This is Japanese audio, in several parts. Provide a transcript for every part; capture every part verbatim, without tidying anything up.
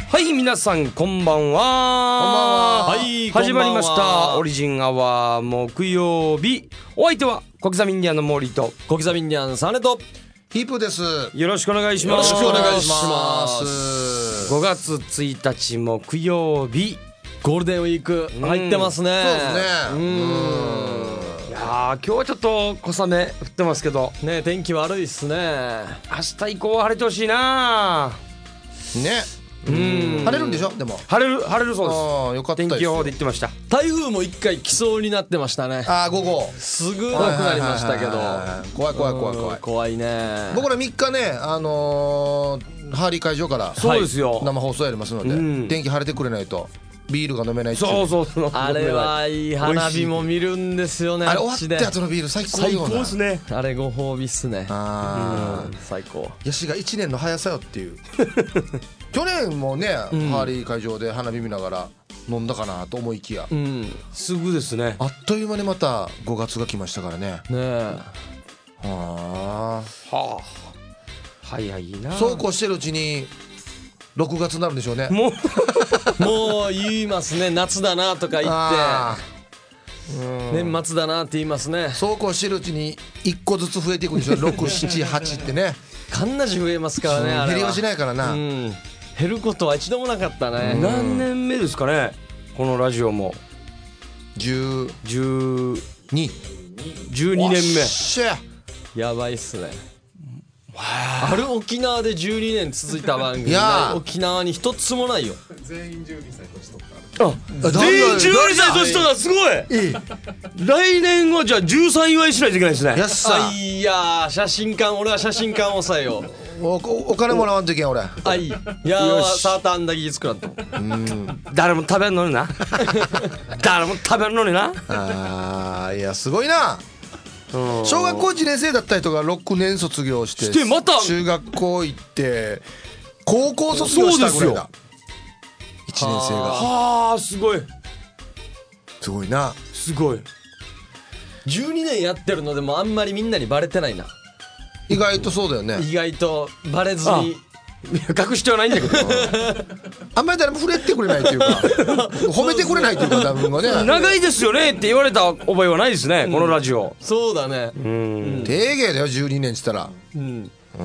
はい皆さんこんばんは。こんばんは。はい始まりましたオリジンアワー木曜日。お相手は小刻みインディアンの森と小刻みインディアンサネとヒープです。 よろしくお願いします。 よろしくお願いします。 ごがつついたち木曜日、 ゴールデンウィーク入ってますね。 そうですね。 うんいやー今日はちょっと小雨降ってますけどね、天気悪いっすね。 明日以降は晴れてほしいな。 ね。 うん晴れるんでしょ。でも晴れる晴れるそうです。 ああよかったです。 天気予報で言ってました。 台風も一回来そうになってましたね。 ああ午後すぐなくなりましたけど、 怖い怖い怖い怖い怖いね。 僕らみっかね、あのー、ハーリー会場からそうですよ、 生放送やりますので、 うん、 天気晴れてくれないとビールが飲めないっていう。 そうそうそう、 あれはいい花火も見るんですよね。 あれ終わった後のビール最高よな。 最高ですね。 あれご褒美っすね。 あうん最高。 ヤシがいちねんの速さよっていう去年もね、うん、ハーリー会場で花火見ながら飲んだかなと思いきや、 うん、 すぐですね。 あっという間にまたごがつが来ましたからね。 ねえ。 はあ、 はあ、早いな。 そうこうしてるうちにろくがつになるんでしょうね。 もうもう言いますね。夏だなとか言って年末だなって言いますね。 そうこうしてるうちにいっこずつ増えていくんでしょ。ろく、なな、はちってねかんなじ増えますからね。あれは減りはしないからな、 うん、減ることは一度もなかったね。 何年目ですかねこのラジオも。 じゅうにじゅうにねんめ。 やばいっすね。ある沖縄でじゅうにねん続いた番組ない沖縄に一つもないよ。 全員じゅうにさい年取った。 あ、全員じゅうにさい年取った。すごい。来年はじゃあじゅうさん祝いしないといけないですね。 やっさいや写真館、俺は写真館押さえよう。 お, お金もらわんといけん俺。 あいいやサーターアンダギー作らんと。 うん誰も食べんのにな誰も食べんのにな。 あーいやすごいな。小学校いちねん生だった人がろくねん卒業してしてまた中学校行って高校卒業したぐらいだ。いちねん生が。 はあすごいすごいな。 すごい。 じゅうにねんやってるのでもあんまりみんなにバレてないな。 意外とそうだよね。 意外とバレずに。 隠してはないんだけどあんまり誰も触れてくれないっていうか褒めてくれないっていうか多分がね。 長いですよねって言われた覚えはないですね、うん、このラジオ。 そうだね。 うん、 定芸だよじゅうにねんって言ったら、 うん、 うん、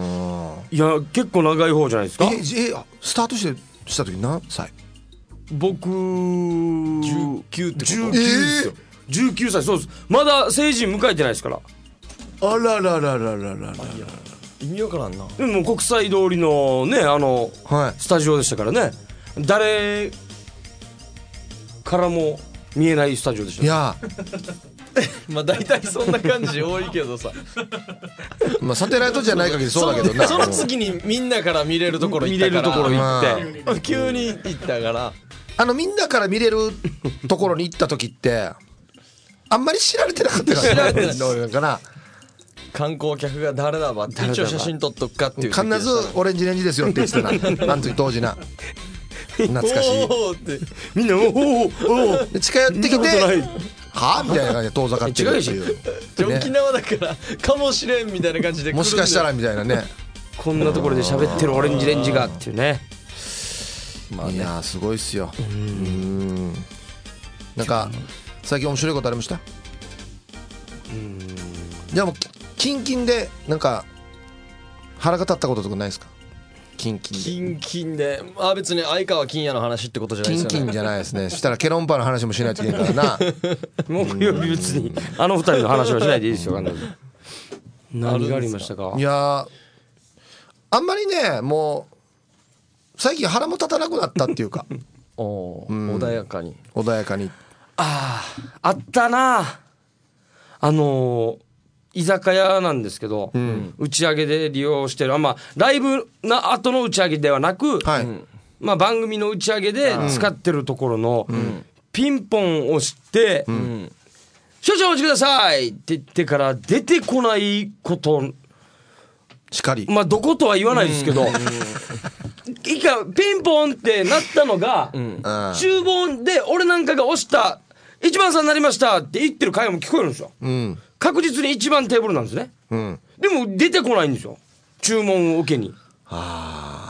いや結構長い方じゃないですか。 ええスタートしてした時何歳？ 僕じゅうきゅうってこと？ じゅうきゅうですよ、えー、じゅうきゅうさい。そうです。まだ成人迎えてないですから。 あらららららららら。 意味わからんな。 でも国際通りのねあの、 はい、 スタジオでしたからね。誰からも見えないスタジオでした、ね、 いやまあ大体そんな感じ多いけどさまあサテライトじゃない限りそうだけどな。 その次にみんなから見れるところ行ったから見れるところ行って、 まあ、急に行ったからあのみんなから見れるところに行った時ってあんまり知られてなかったから知られてないのかな。 観光客が誰だばって一応写真撮っとくかっていう。 必ずオレンジレンジですよって言ってたなあの時当時な。懐かしい。 おーってみんなおーおーで近寄ってきてはぁみたいな感じで遠ざかってるっていう、 ね、沖縄だからかもしれんみたいな感じでもしかしたらみたいなね。 こんなところで喋ってるオレンジレンジがっていうね。 まあね、いやすごいっすよ。うーんなんか最近面白いことありました？うーんじゃあもうキンキンでなんか腹が立ったこととかないですか？キンキンで。 キンキンであ別に相川金也の話ってことじゃないですよね。 キンキンじゃないですね。したらケロンパの話もしないといけないからな木曜日別にあの二人の話はしないでいいですよ。何がありましたか？ いやあんまりねもう最近腹も立たなくなったっていうかお、うん、穏やかに穏やかに。 あああったな。あのー居酒屋なんですけど、うん、打ち上げで利用してる、まあ、ライブの後の打ち上げではなく、はい、まあ、番組の打ち上げで使ってるところの、うん、ピンポンを押して、うん、少々お待ちくださいって言ってから出てこないことしかり、 まあ、どことは言わないですけど、うん、いかピンポンってなったのが、うん、厨房で俺なんかが押したいちばんさんになりましたって言ってる会話も聞こえるんですよ、うん、確実にいちばんテーブルなんですね、うん、でも出てこないんですよ注文を受けに。 あ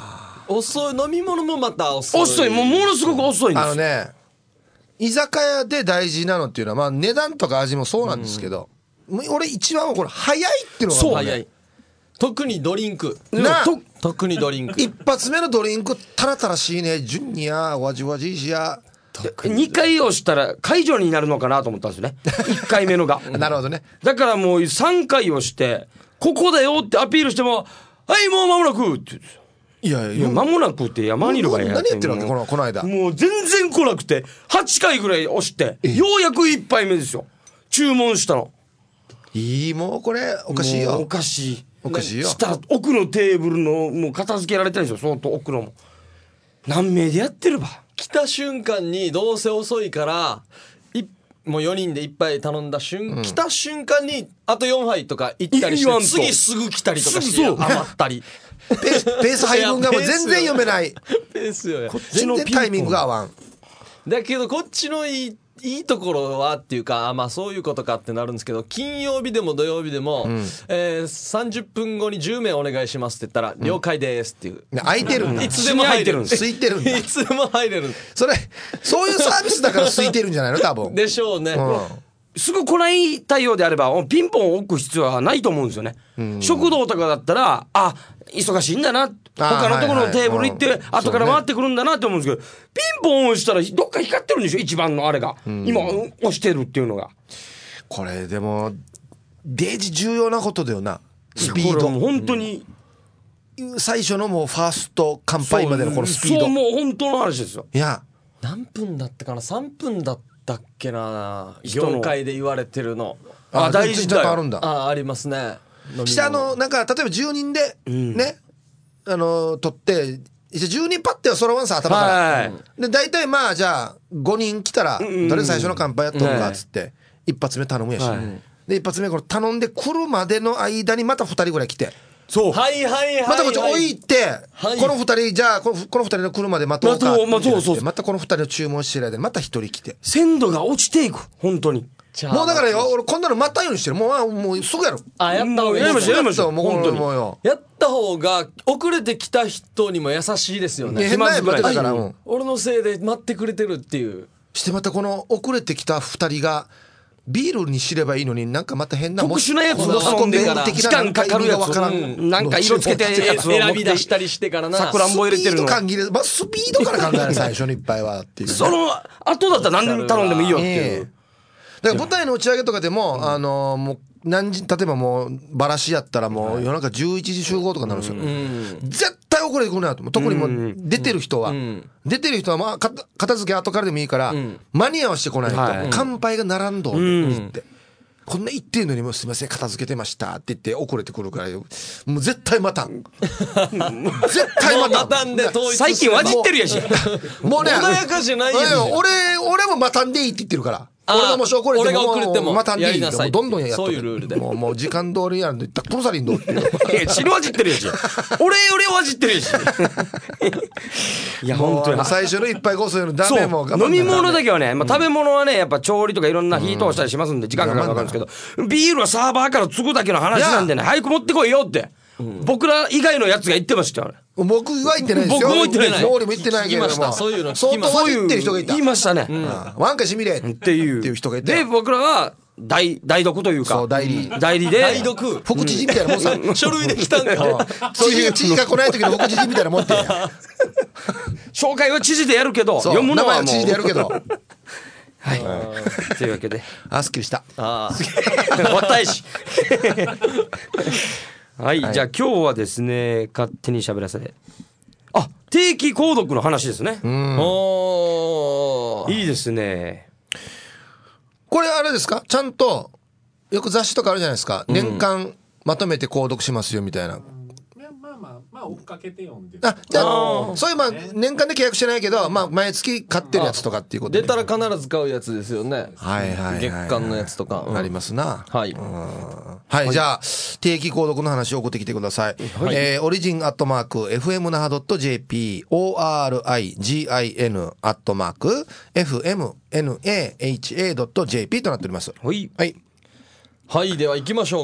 遅い飲み物もまた遅い遅いもうものすごく遅いんですよ。 あのね居酒屋で大事なのっていうのはまあ値段とか味もそうなんですけど、うん、俺一番はこれ早いっていうのがそう早い。特にドリンクなと特にドリンク一発目のドリンクタラタラしいねジュニアわじわじいしやにかい押したら解除になるのかなと思ったんですよねいっかいめのがなるほどね。 だからもうさんかい押してここだよってアピールしてもはいもう間もなくっていやいや間もなくって山にいる場合や何言ってるわけこのこの間もう全然来なくてはちかいぐらい押してようやくいっぱいめですよ注文したの。 いいもうこれおかしいよおかしいおかしいよ。 したら奥のテーブルのもう片付けられてるんですよ相当奥のも何名でやってるば来た瞬間にどうせ遅いからいもうよにんでいっぱい頼んだ瞬、うん、来た瞬間にあとよんはいとか行ったりして次すぐ来たりとかして余ったりペース、ペース配分がもう全然読めないペースよこっちの全然タイミングが合わんだけどこっちのいいいいところはっていうかあまあそういうことかってなるんですけど金曜日でも土曜日でも、うんえー、さんじゅっぷんごにじゅうめいお願いしますって言ったら、うん、了解ですっていう空いてるんだいつでも入れるんです空いてるんだいつでも入れるそれそういうサービスだから空いてるんじゃないの多分でしょうね、うんすぐ来ない対応であればピンポンを置く必要はないと思うんですよね、うん、食堂とかだったらあ忙しいんだな他のところのテーブル行って、はいはい、後から回ってくるんだなって思うんですけど、ね、ピンポン押したらどっか光ってるんでしょ一番のあれが、うん、今押してるっていうのがこれでもデージ重要なことだよなスピードも本当に、 うん、最初のもうファースト乾杯までのこのスピードそうもう本当の話ですよ。 いや何分だったかなさんぷんだっただっけな業界で言われてるのああ大事だよあるんだあありますね下のなんか例えばじゅうにんでね、うん、あの取ってじゅうにんパッてはそろわんさ頭から、はい、で大体まあじゃあごにん来たら誰最初の乾杯やっとるかっつって、はい、一発目頼むやし、はい、で一発目これ頼んで来るまでの間にまたふたりぐらい来てそうはいはいはい、はい、 またこっち置いて、はい、このふたりじゃあこのふたりの来るまで待とうかまそうそうまたこのふたりの注文してる間でまたひとり来て鮮度が落ちていく本当にもうだからよ俺こんなの待ったようにしてるもうもうすぐやるあやった方がいいやりましょうやりましょうもう本当にもうよやった方が遅れてきた人にも優しいですよね変なやつだから、うん、 俺のせいで待ってくれてるっていうしてまたこの遅れてきたふたりがビールにすればいいのになんかまた変な特殊なやつを運んでから時間かかるやつなんか色つけてやつを選び出したりしてからなさくらんぼ入れてるのスピード感切れ、まあ、スピードから考える最初の一杯はっていう、ね、 その後だったら何で頼んでもいいよっていう、 えー、だから舞台の打ち上げとかでも、うん、あのもう何時例えばもうバラシやったらもう夜中じゅういちじ集合とかになるんですよ、うん、絶対遅れてくるなと特にもう出てる人は、うん、出てる人はまあ片付け後からでもいいから、うん、間に合わせてこないと、はい、乾杯が並んどんって言って、うんこんな言ってんのにもうすいません片付けてましたって言って遅れてくるからもう絶対待たん絶対待たんたんで最近わじってるやしもうね穏やかじゃないよ俺俺も待たんでいいって言ってるから俺がもし遅れても俺が遅れても待たんでいいもうどんどんやっとそういうルールでもうもう時間通りやるんでプロサリンどうっていう死ぬわじってるやし俺俺わじってるやしいや本当に最初の一杯こそのダメも飲み物だけはね、まあ、食べ物はねやっぱ調理とかいろんな火通したりしますんで時間かかるか分かるんですけどビールはサーバーから継ぐだけの話なんでね早く持ってこいよってうん、僕ら以外のやつが言ってましたよ。 僕は言ってないですよ。 僕も言ってないですよ。 俺も言ってないけども。 そういうの相当は言ってる人がいた。 言いましたね。 うん、ワンカしみれっていう人がいて。 で僕らは代代読というか。 そう代理代理で代読副知事みたいなもんさ。 書類で来たんだよ。 そういう知事が来ない時の副知事みたいなもんって。 紹介は知事でやるけど読むのはもう知事でやるけど。 はい。というわけで。 あすっきりした。 ああ。 終わったいし。はい、はい、じゃあ今日はですね勝手に喋らせてあ定期購読の話ですね。 うんおいいですね。 これあれですかちゃんとよく雑誌とかあるじゃないですか、うん、年間まとめて購読しますよみたいな、うんまあまあまあ追っかけて読んであじゃあそういうまあ年間で契約してないけど、まあ、毎月買ってるやつとかっていうことで出たら必ず買うやつですよね。 はいはいはい、はい、 月間のやつとか、うん、 ありますな。 はい、 はい、はい、じゃあ定期購読の話を送ってきてください、はいえー、オリジンアットマーク エフエム 那覇 .jp origin アットマーク エフエムナハ .jp となっております。 はい、 はいはい、では行きましょうか。 はい、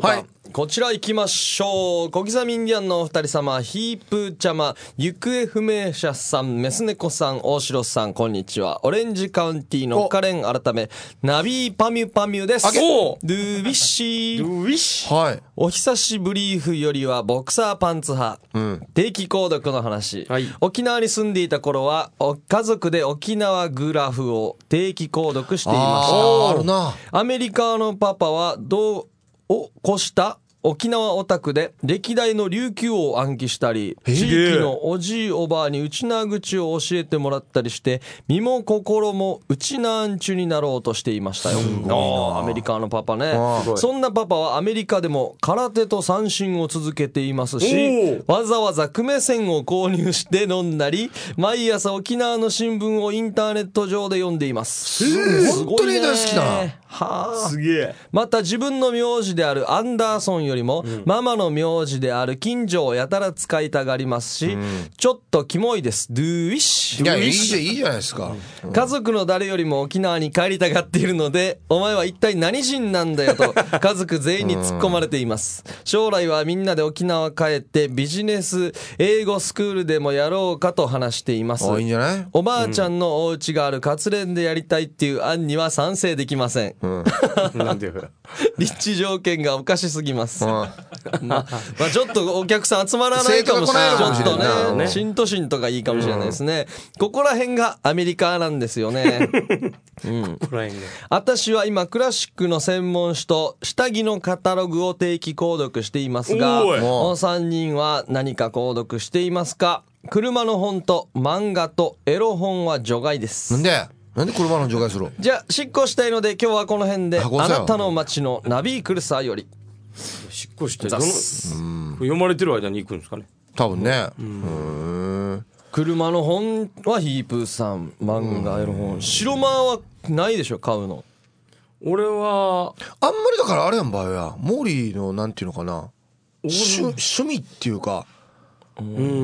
こちら行きましょう。小刻みインディアンのお二人様、ヒープちゃま、行方不明者さん、メス猫さん、大城さん、こんにちは。オレンジカウンティのカレン改め、ナビーパミュパミュです。 おドゥービッシー。 ドゥウィッシュ。 はい。 お久しぶりーふよりはボクサーパンツ派、うん、定期購読の話、はい、沖縄に住んでいた頃は家族で沖縄グラフを定期購読していました。 ああるな。 アメリカのパパはどうを越した沖縄オタクで歴代の琉球を暗記したり、地域のおじいおばあに内縄口を教えてもらったりして身も心も内縄中になろうとしていましたよ。あアメリカのパパね。そんなパパはアメリカでも空手と三振を続けていますし、わざわざ久米線を購入して飲んだり、毎朝沖縄の新聞をインターネット上で読んでいます。 すごいね。本当に大好きだな。 はあ、 すげえ。 また自分の名字であるアンダーソンよりも、うん、ママの名字である近所をやたら使いたがりますし、うん、ちょっとキモいです。ドゥーウィッシュ。 いやいいじゃいいじゃないですか、 うん、家族の誰よりも沖縄に帰りたがっているので、お前は一体何人なんだよと家族全員に突っ込まれています。将来はみんなで沖縄帰ってビジネス英語スクールでもやろうかと話しています。 いいんじゃない。 おばあちゃんのお家がある活連でやりたいっていう案には賛成できません、うんなんで立地条件がおかしすぎます、うんままあ、ちょっとお客さん集まらないかもしれない。ちょっとね、新都心とかいいかもしれないですね、うん、ここら辺がアメリカなんですよね、うん、ここら辺が。私は今クラシックの専門誌と下着のカタログを定期購読していますが、お三人は何か購読していますか？車の本と漫画とエロ本は除外です。 なんでなんで車の除外する？ じゃあ執行したいので今日はこの辺で、あなたの街のナビークルサーより。 執行してどの読まれてる間に行くんですかね、 多分ね。うん、車の本はヒープーさん、漫画エロ本、白間はないでしょ買うの。 俺はあんまりだからあれやんばよや、モーリーのなんていうのかな、趣, 趣味っていうか、 うん、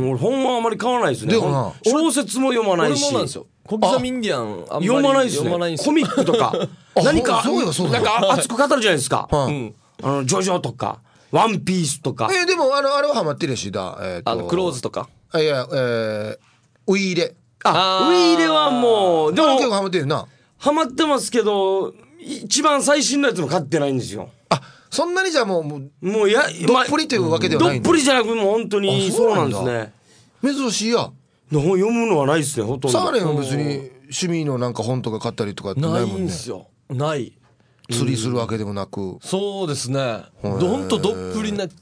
俺本はあんまり買わないですね。でもな小説も読まないし。 俺もなんですよ。小刻みインディアンあんまり読まないですね。コミックとか何かなんか熱く語るじゃないですか、うん、あのジョジョとかワンピースとか。 えー、でもあのあれはハマってるしだ、えー、とあのクローズとか、 いや、えー、ウイイレ。 あウイイレはもうでも結構ハマってるな。 ハマってますけど一番最新のやつも買ってないんですよ。 あそんなにじゃあもうもうもうやどっぷりというわけではないんだ。 どっぷりじゃなくもう本当にそうなんですね。 珍しいや。 読むのはないですねほとんど。 サーレンは別に趣味のなんか本とか買ったりとかってないもんね。 ないんですよ。ない。 釣りするわけでもなく、うん、 そうですね。ほんとどっぷりになって、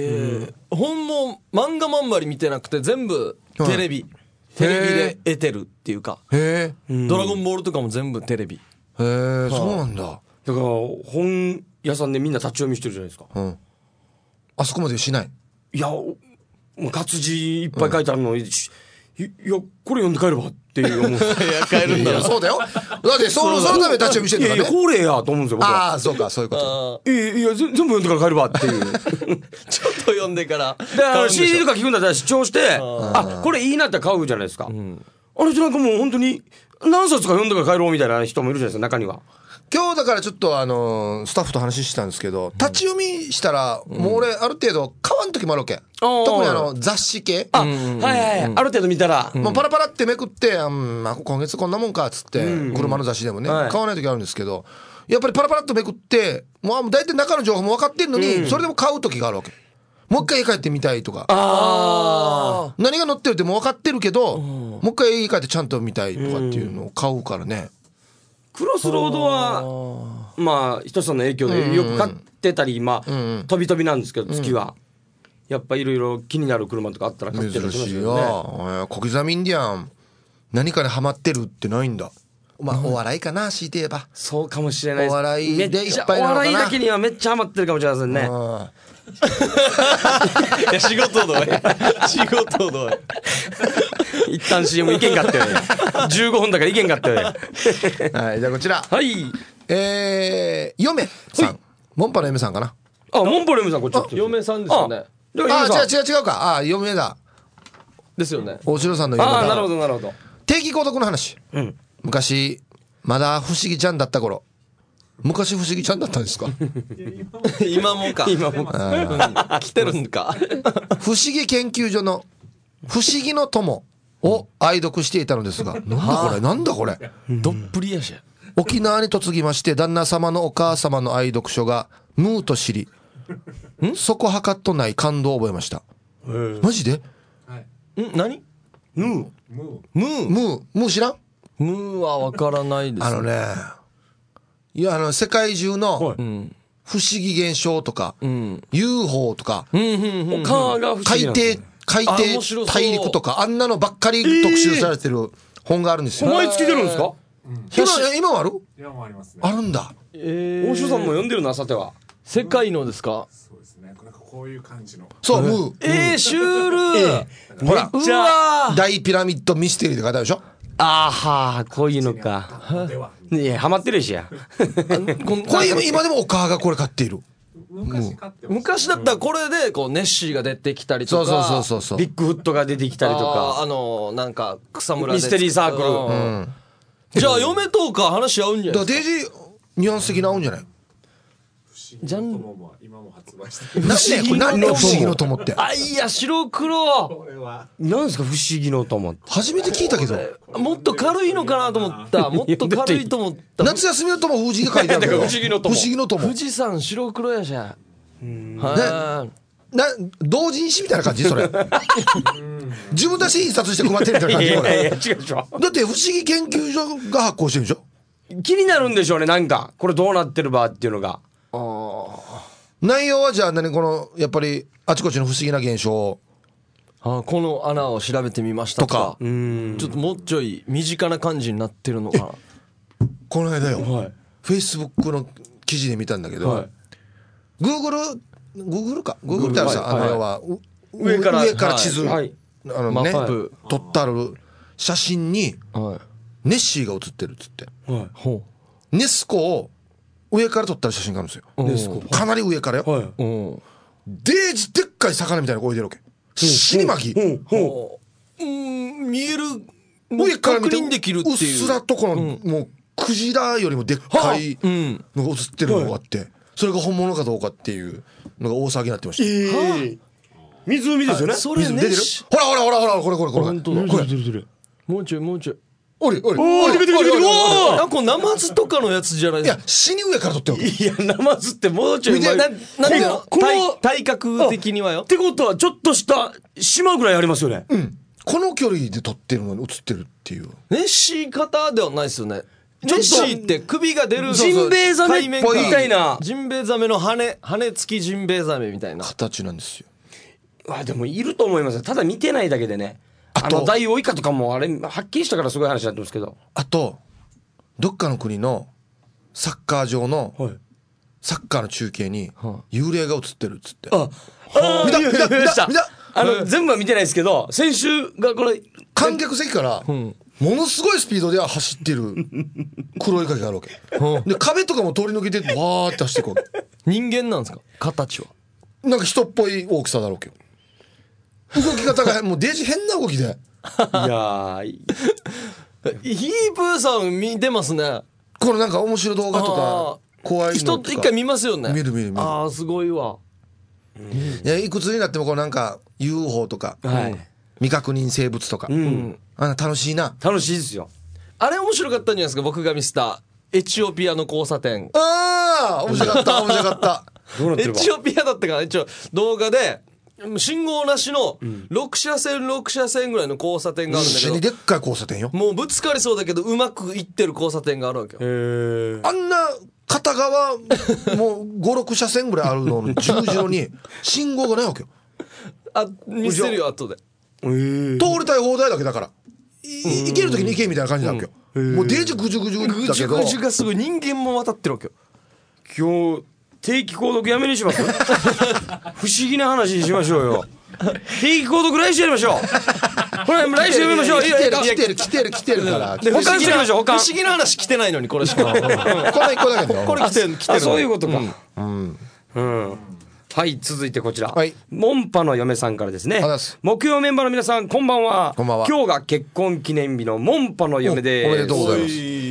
うん、本も漫画まんまり見てなくて全部テレビ、はい、テレビで得てるっていうか、 へードラゴンボールとかも全部テレビ。 へー、そうなんだ。 だから本屋さんでみんな立ち読みしてるじゃないですか、うん、 あそこまでしない。 いやもう活字いっぱい書いてあるの、うん、いやこれ読んで帰ればっていう思う。いや帰るんだよ。 そうだよ。だってそのそのため立ち読みしてるからね。 いやいやこれやと思うんですよ僕は。 ああそうかそういうこと。 いやいや全部読んでから帰ればっていう。 ちょっと読んでから。 だから シーディー とか聞くんだったら視聴してあこれいいなって買うじゃないですか、うん、あの人なんかもう本当に何冊か読んでから帰ろうみたいな人もいるじゃないですか中には。 今日だからちょっとあのー、スタッフと話したんですけど、立ち読みしたらもう俺ある程度買わん時もあるわけ、うん、特にあの雑誌系、 あ、はいはいはい、うん、ある程度見たら、 うん、もうパラパラってめくって、うん、まあ、今月こんなもんかっつって、うん、車の雑誌でもね、はい、買わない時あるんですけど、やっぱりパラパラっとめくってもう大体中の情報も分かってんのに、うん、それでも買う時があるわけ。もう一回家帰ってみたいとか、あ何が載ってるってもう分かってるけど、うん、もう一回家帰ってちゃんと見たいとかっていうのを買うからね。 クロスロードはまあひとつの影響でよく買ってたり、まあ飛び飛びなんですけど月はやっぱいろいろ気になる車とかあったら買ってるんですよね。 小刻みインディアン何かにハマってるってないんだ。まあお笑いかな強いて言えば。 そうかもしれないです。 お笑いでいっぱいなのかな。 お笑いだけにはめっちゃハマってるかもしれませんね。 いや仕事どうや仕事どうや一旦 シーエム いけんかったよね。 じゅうごふんだからいけんかったよね。 はい、じゃあこちら。 はい。 えー、嫁さん。モンパの嫁さんかな。 あ、モンパの嫁さんこっち。 嫁さんですよね。 あ、違う違う違うか。あ、嫁だ。 ですよね。 大城さんの嫁だ。 あ、なるほどなるほど。 定期購読の話。うん。昔まだ不思議ちゃんだった頃、 昔不思議ちゃんだったんですか？ 今もか今もうん来てるんか不思議研究所の不思議の友を愛読していたのですが、なんだこれなんだこれ。 どっぷりやしゃ。 沖縄に嫁ぎまして旦那様のお母様の愛読書がムーと知り、そこはかっとない感動を覚えました。マジで？ ん何ヌームムームームー知らん？ ムーはわからないです。 あのね、いやあの世界中のうん不思議現象とか、 うんユーフォー とか、 うんうんうん川が不思海議なんです底よ海あ面白そう底大陸とかあんなのばっかり特集されてる本があるんですよ。 毎月出るんですか？ 今今もある？ 今もありますね。 あるんだ。 えー大城さんも読んでるな、さては。 世界のですか？ そうですね。なんかこういう感じの。 そう、ムー。 えー、シュールほら、 うわー大ピラミッドミステリーって書いてあるでしょ。 あーはー、こういうのか。 では。 いや、ハマってるしや。 これ今今でもお母がこれ買っている。 昔買ってました。 昔だったらこれでこうネッシーが出てきたりとかそうそうそうそうそう。 ビッグフットが出てきたりとか。 あーあのなんか草むらでミステリーサークルうんじゃあ嫁とか話し合うんじゃだからないですか？ デイジーニュアンス的な合うんじゃない？ じゃん友も今も発売してる。 なんでこれ何の不思議の友って。 あいや白黒これはなんですか、不思議の友って。 初めて聞いたけど。 もっと軽いのかなと思ったもっと軽いと思った夏休みの友富士が書いてあるけど。 だから不思議の友不思議の友富。士山白黒やじゃんはな同人誌みたいな感じそれ。自分たち印刷して配ってるみたいな感じこれ。 いやいやいや、違うでしょ。 だって不思議研究所が発行してるでしょ。 気になるんでしょうね、なんか。これどうなってるばっていうのが。 内容はじゃあ何このやっぱりあちこちの不思議な現象をあこの穴を調べてみましたとかとかちょっともうちょい身近な感じになってるのかな。 この間よ、 はいフェイスブックの記事で見たんだけど、 はいグーグルグーグルかグーグルってあるさ、 はいあの要は、う上から上から地図、 はいあのねマップ撮ってある写真にはいネッシーが写ってるっつってはほネスコを上から撮った写真があるんですよ。 うネスコかなり上からよ、 い。はい。 うんデージでっかい魚みたいなのが置いてるわけ。死に巻き、 ほうほほううん見える上から見て確認できるっていううっすらとこの、もうクジラよりもでっかいうんのが写ってるのがあって、それが本物かどうかっていうのが大騒ぎになってました。 う。ええ。湖ですよね。 それ水出てるねしほらほらほらほらこれこれこれ本当だこれ出る出る。 もうちょいもうちょいおりおりおー、出てくる出てくる。おあこれナマズとかのやつじゃないいやですか。 死に上から撮ってるわけ。 いや、ナマズってもうちょい前。 ななんでよこの体体格的にはよっ。てことは、ちょっとした島ぐらいありますよね。 この距離で撮ってるのに写ってるっていう。 ネッシー型ではないですよね。ネッシーって首が出るジンベエザメっぽいみたいな。 ジンベエザメの羽羽付きジンベエザメみたいな。 形なんですよ。 あ、でもいると思いますよ。ただ見てないだけでね。ああとの、ダイオウイカとかもあれ、はっきりしたからすごい話になってますけど。 あとどっかの国のサッカー場のはい。 サッカーの中継には幽霊が映ってるっつって。 あ、あ見た見た見た見ました見たあの、全部は見てないですけど、先週がこれ、 観客席からものすごいスピードで走ってる黒い影があるわけ。で壁とかも通り抜けてわーって走っていくわけ。 人間なんですか形は。 なんか人っぽい大きさだろうけど、動き方がもうデージ変な動きで。 いやー、 ヒープーさん見てますね。 このなんか面白い動画とあか怖いの人とか一回見ますよね。 見る見る見るああすごいわ。 いやいくつになってもこうなんか ユーフォー とか、 はい未確認生物とか、 うん。 あ楽しいな。 楽しいですよ。 あれ面白かったんじゃないですか。僕が見せたエチオピアの交差点。 ああ面白かった面白かった。 エどうなってるか。 チオピアだったかな一応動画で信号なしのろく車線ろく車線ぐらいの交差点があるんだ死にけでっかい交差点よ。 どもうぶつかりそうだけどうまくいってる交差点があるわけよ。 へあんな片側もうごろく車線ぐらいあるのの十字路に信号がないわけよ。 あ見せるよ後で。 え。へえ。 通りたい放題だけだからい行ける時に行けみたいな感じなわけよ。もうデージぐじゅぐじゅだけどぐじゅぐじゅがすごい人間も渡ってるわけよ。 今日、定期購読やめにします不思議な話にしましょうよ。定期購読来週やりましょう。これ来週やめましょう。い来てるやいや来てる来てる来てるからで保管しておきましょう、保管。 不思議な話来てないのにこれしか。 こんな一個だけどこれ来てる来てる。 あ、そういうことか。うん。はい、続いてこちら。 はいモンパの嫁さんからですねありがとうございます。 木曜メンバーの皆さん、こんばんは。 こんばんは今日が結婚記念日のモンパの嫁です。 おおめでとうございます。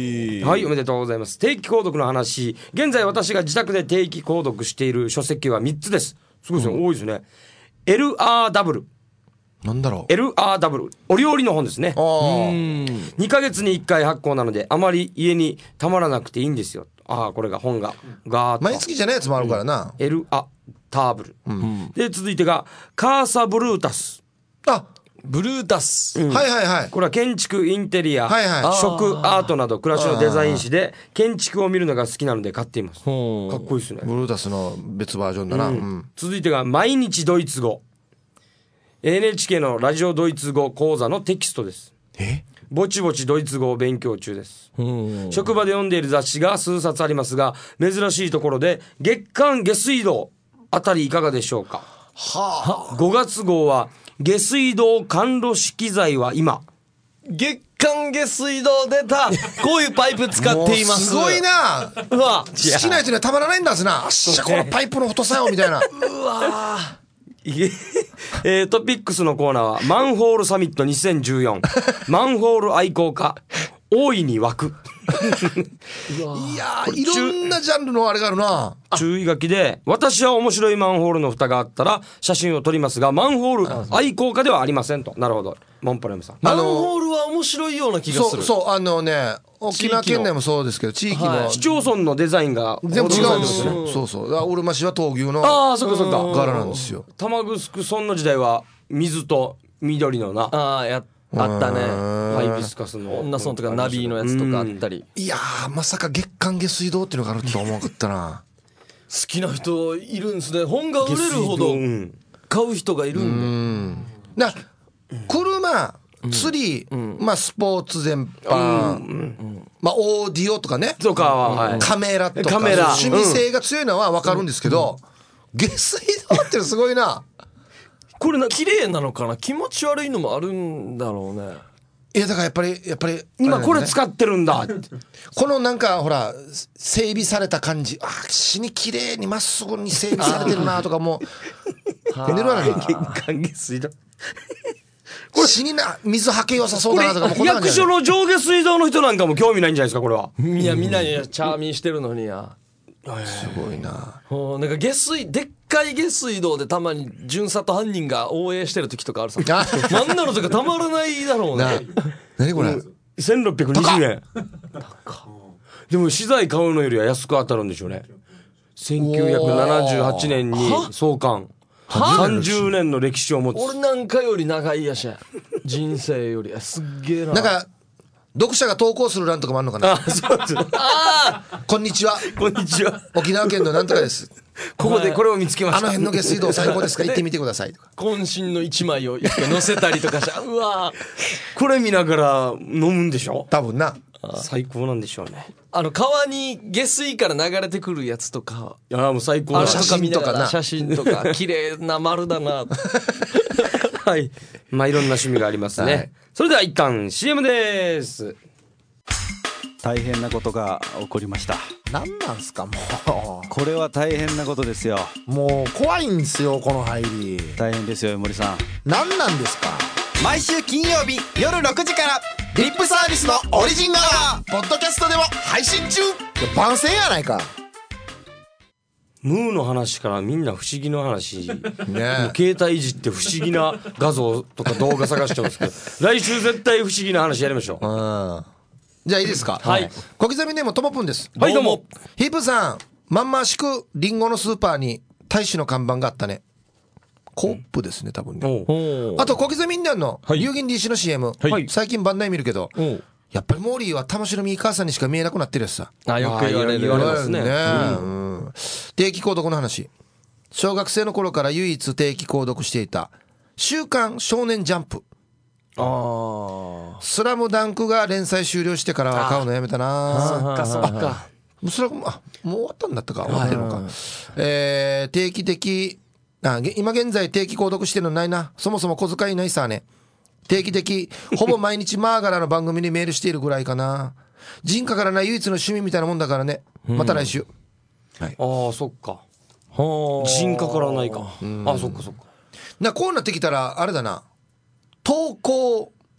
はい、おめでとうございます。定期購読の話、現在私が自宅で定期購読している書籍はみっつです。すごいですね、多いですね。 エルアールダブリューなんだろう。 エルアールダブリュー お料理の本ですね。 ああ。 にかげつにいっかい発行なのであまり家にたまらなくていいんですよ。ああ、これが本がガーッと毎月じゃないやつもあるからな。 エルアターブル、うん、で続いてがカーサブルータス。 あ、 ブルータス、 うん、はいはいはい。 これは建築インテリア、 はいはい、 食アートなど暮らしのデザイン誌で建築を見るのが好きなので買っています。かっこいいですね。 ブルータスの別バージョンだな、うんうん、 続いてが毎日ドイツ語、 エヌエイチケー のラジオドイツ語講座のテキストです。 えぼちぼちドイツ語を勉強中です。職場で読んでいる雑誌が数冊ありますが、珍しいところで月刊下水道あたりいかがでしょうか。はあ、ごがつ号は下水道管路式材は今。 月刊下水道出た。こういうパイプ使っています。 すごいな。 うわ、 好きな人にはたまらないんだぜな。あっしゃ、このパイプの太さよみたいな。 うわえー、トピックスのコーナーはマンホールサミットにせんじゅうよんマンホール愛好家大いに湧く。 いやー、いろんなジャンルのあれがあるな。 注意書きで、私は面白いマンホールの蓋があったら写真を撮りますが、マンホール愛好家ではありませんと。なるほど、モンパレムさん。 マンホールは面白いような気がする。 そうそう、あのね、沖縄県内もそうですけど、地域の、はい、 市町村のデザインが全部違うんですよね。そうそう、だからうるま市は闘牛のああ、そっかそっか柄なんですよ。 玉城村の時代は水と緑のな、 ああ、やあったね。 ハイビスカスの女村とかナビーのやつとかあったり。 いやー、まさか月刊下水道っていうのがあるとは思わなかったな。 好きな人いるんですね。本が売れるほど買う人がいるんで、うん、だ車、釣り、うん、まあスポーツ全般、うん、まあオーディオとかね、 とかは、はい、 カメラとか趣味性が強いのは分かるんですけど、うん、下水道ってすごいな。 これな、綺麗なのかな、気持ち悪いのもあるんだろうね。 いやだからやっぱりやっぱり今これ使ってるんだってこのなんかほら整備された感じ、あ死に綺麗にまっすぐに整備されてるなとかもう寝るわけ月刊下水道これ死にな水はけ良さそうだなとかもこれ役所の上下水道の人なんかも興味ないんじゃないですかこれは。 いやみんなにチャーミンしてるのにや。 すごいな。 なんか下水でっかい下水道でたまに巡査と犯人が応援してる時とかあるさ。なんなのとかたまらないだろうね。 何これせんろっぴゃくにじゅうえん。でも資材買うのよりは安く当たるんでしょうね。せんきゅうひゃくななじゅうはちねんに創刊さんじゅうねんの歴史を持つ。 俺なんかより長いやしゃ人生よりすっげえな。 なんか読者が投稿する欄とかもあるのかな。 あ、そうです。 ああ、こんにちは。 こんにちは。 沖縄県のなんとかです。 ここでこれを見つけました。 あの辺の下水道最高ですか。行ってみてください。 渾身の一枚を載せたりとかしうわこれ見ながら飲むんでしょ。 多分な。 最高なんでしょうね。 あの川に下水から流れてくるやつとか。 いやもう最高。 写真とかな。 写真とか綺麗な丸だな。 はい。まあいろんな趣味がありますね。はい、それでは一旦 シーエム です。 大変なことが起こりました。 何なんすかもう。 これは大変なことですよ。 もう怖いんですよこの入り。 大変ですよ森さん。 何なんですか。 毎週金曜日夜ろくじからリップサービスのオリジンアワーポッドキャストでも配信中。 番宣やないか。 ムーの話からみんな不思議の話、 ね、 携帯いじって不思議な画像とか動画探してますけど来週絶対不思議な話やりましょう。 うん、じゃあいいですか。 はい。 小刻みネームともぷんです。 はいどうも。 ヒープさん、まんましくリンゴのスーパーに大使の看板があったね。コップですね多分ね。あと小刻みになるの有銀 ディーシー の シーエム、はい、最近番内見るけどやっぱりモーリーは玉城ミー母さんにしか見えなくなってるやつさ。 あ、よく言われる。 言われますね。 うんうん、定期購読の話。小学生の頃から唯一定期購読していた週刊少年ジャンプ。あスラムダンクが連載終了してからは買うのやめたな。 そっかそっか。 それはもう終わったんだったか終わってるのか。えー、定期的あ今現在定期購読してるのないな。そもそも小遣いないさね。定期的ほぼ毎日マーガラの番組にメールしているぐらいかな。人家からない唯一の趣味みたいなもんだからね。また来週、 うん、はい、ああそっか。人家からないか。ああそっかそっか。 なこうなってきたらあれだな、投稿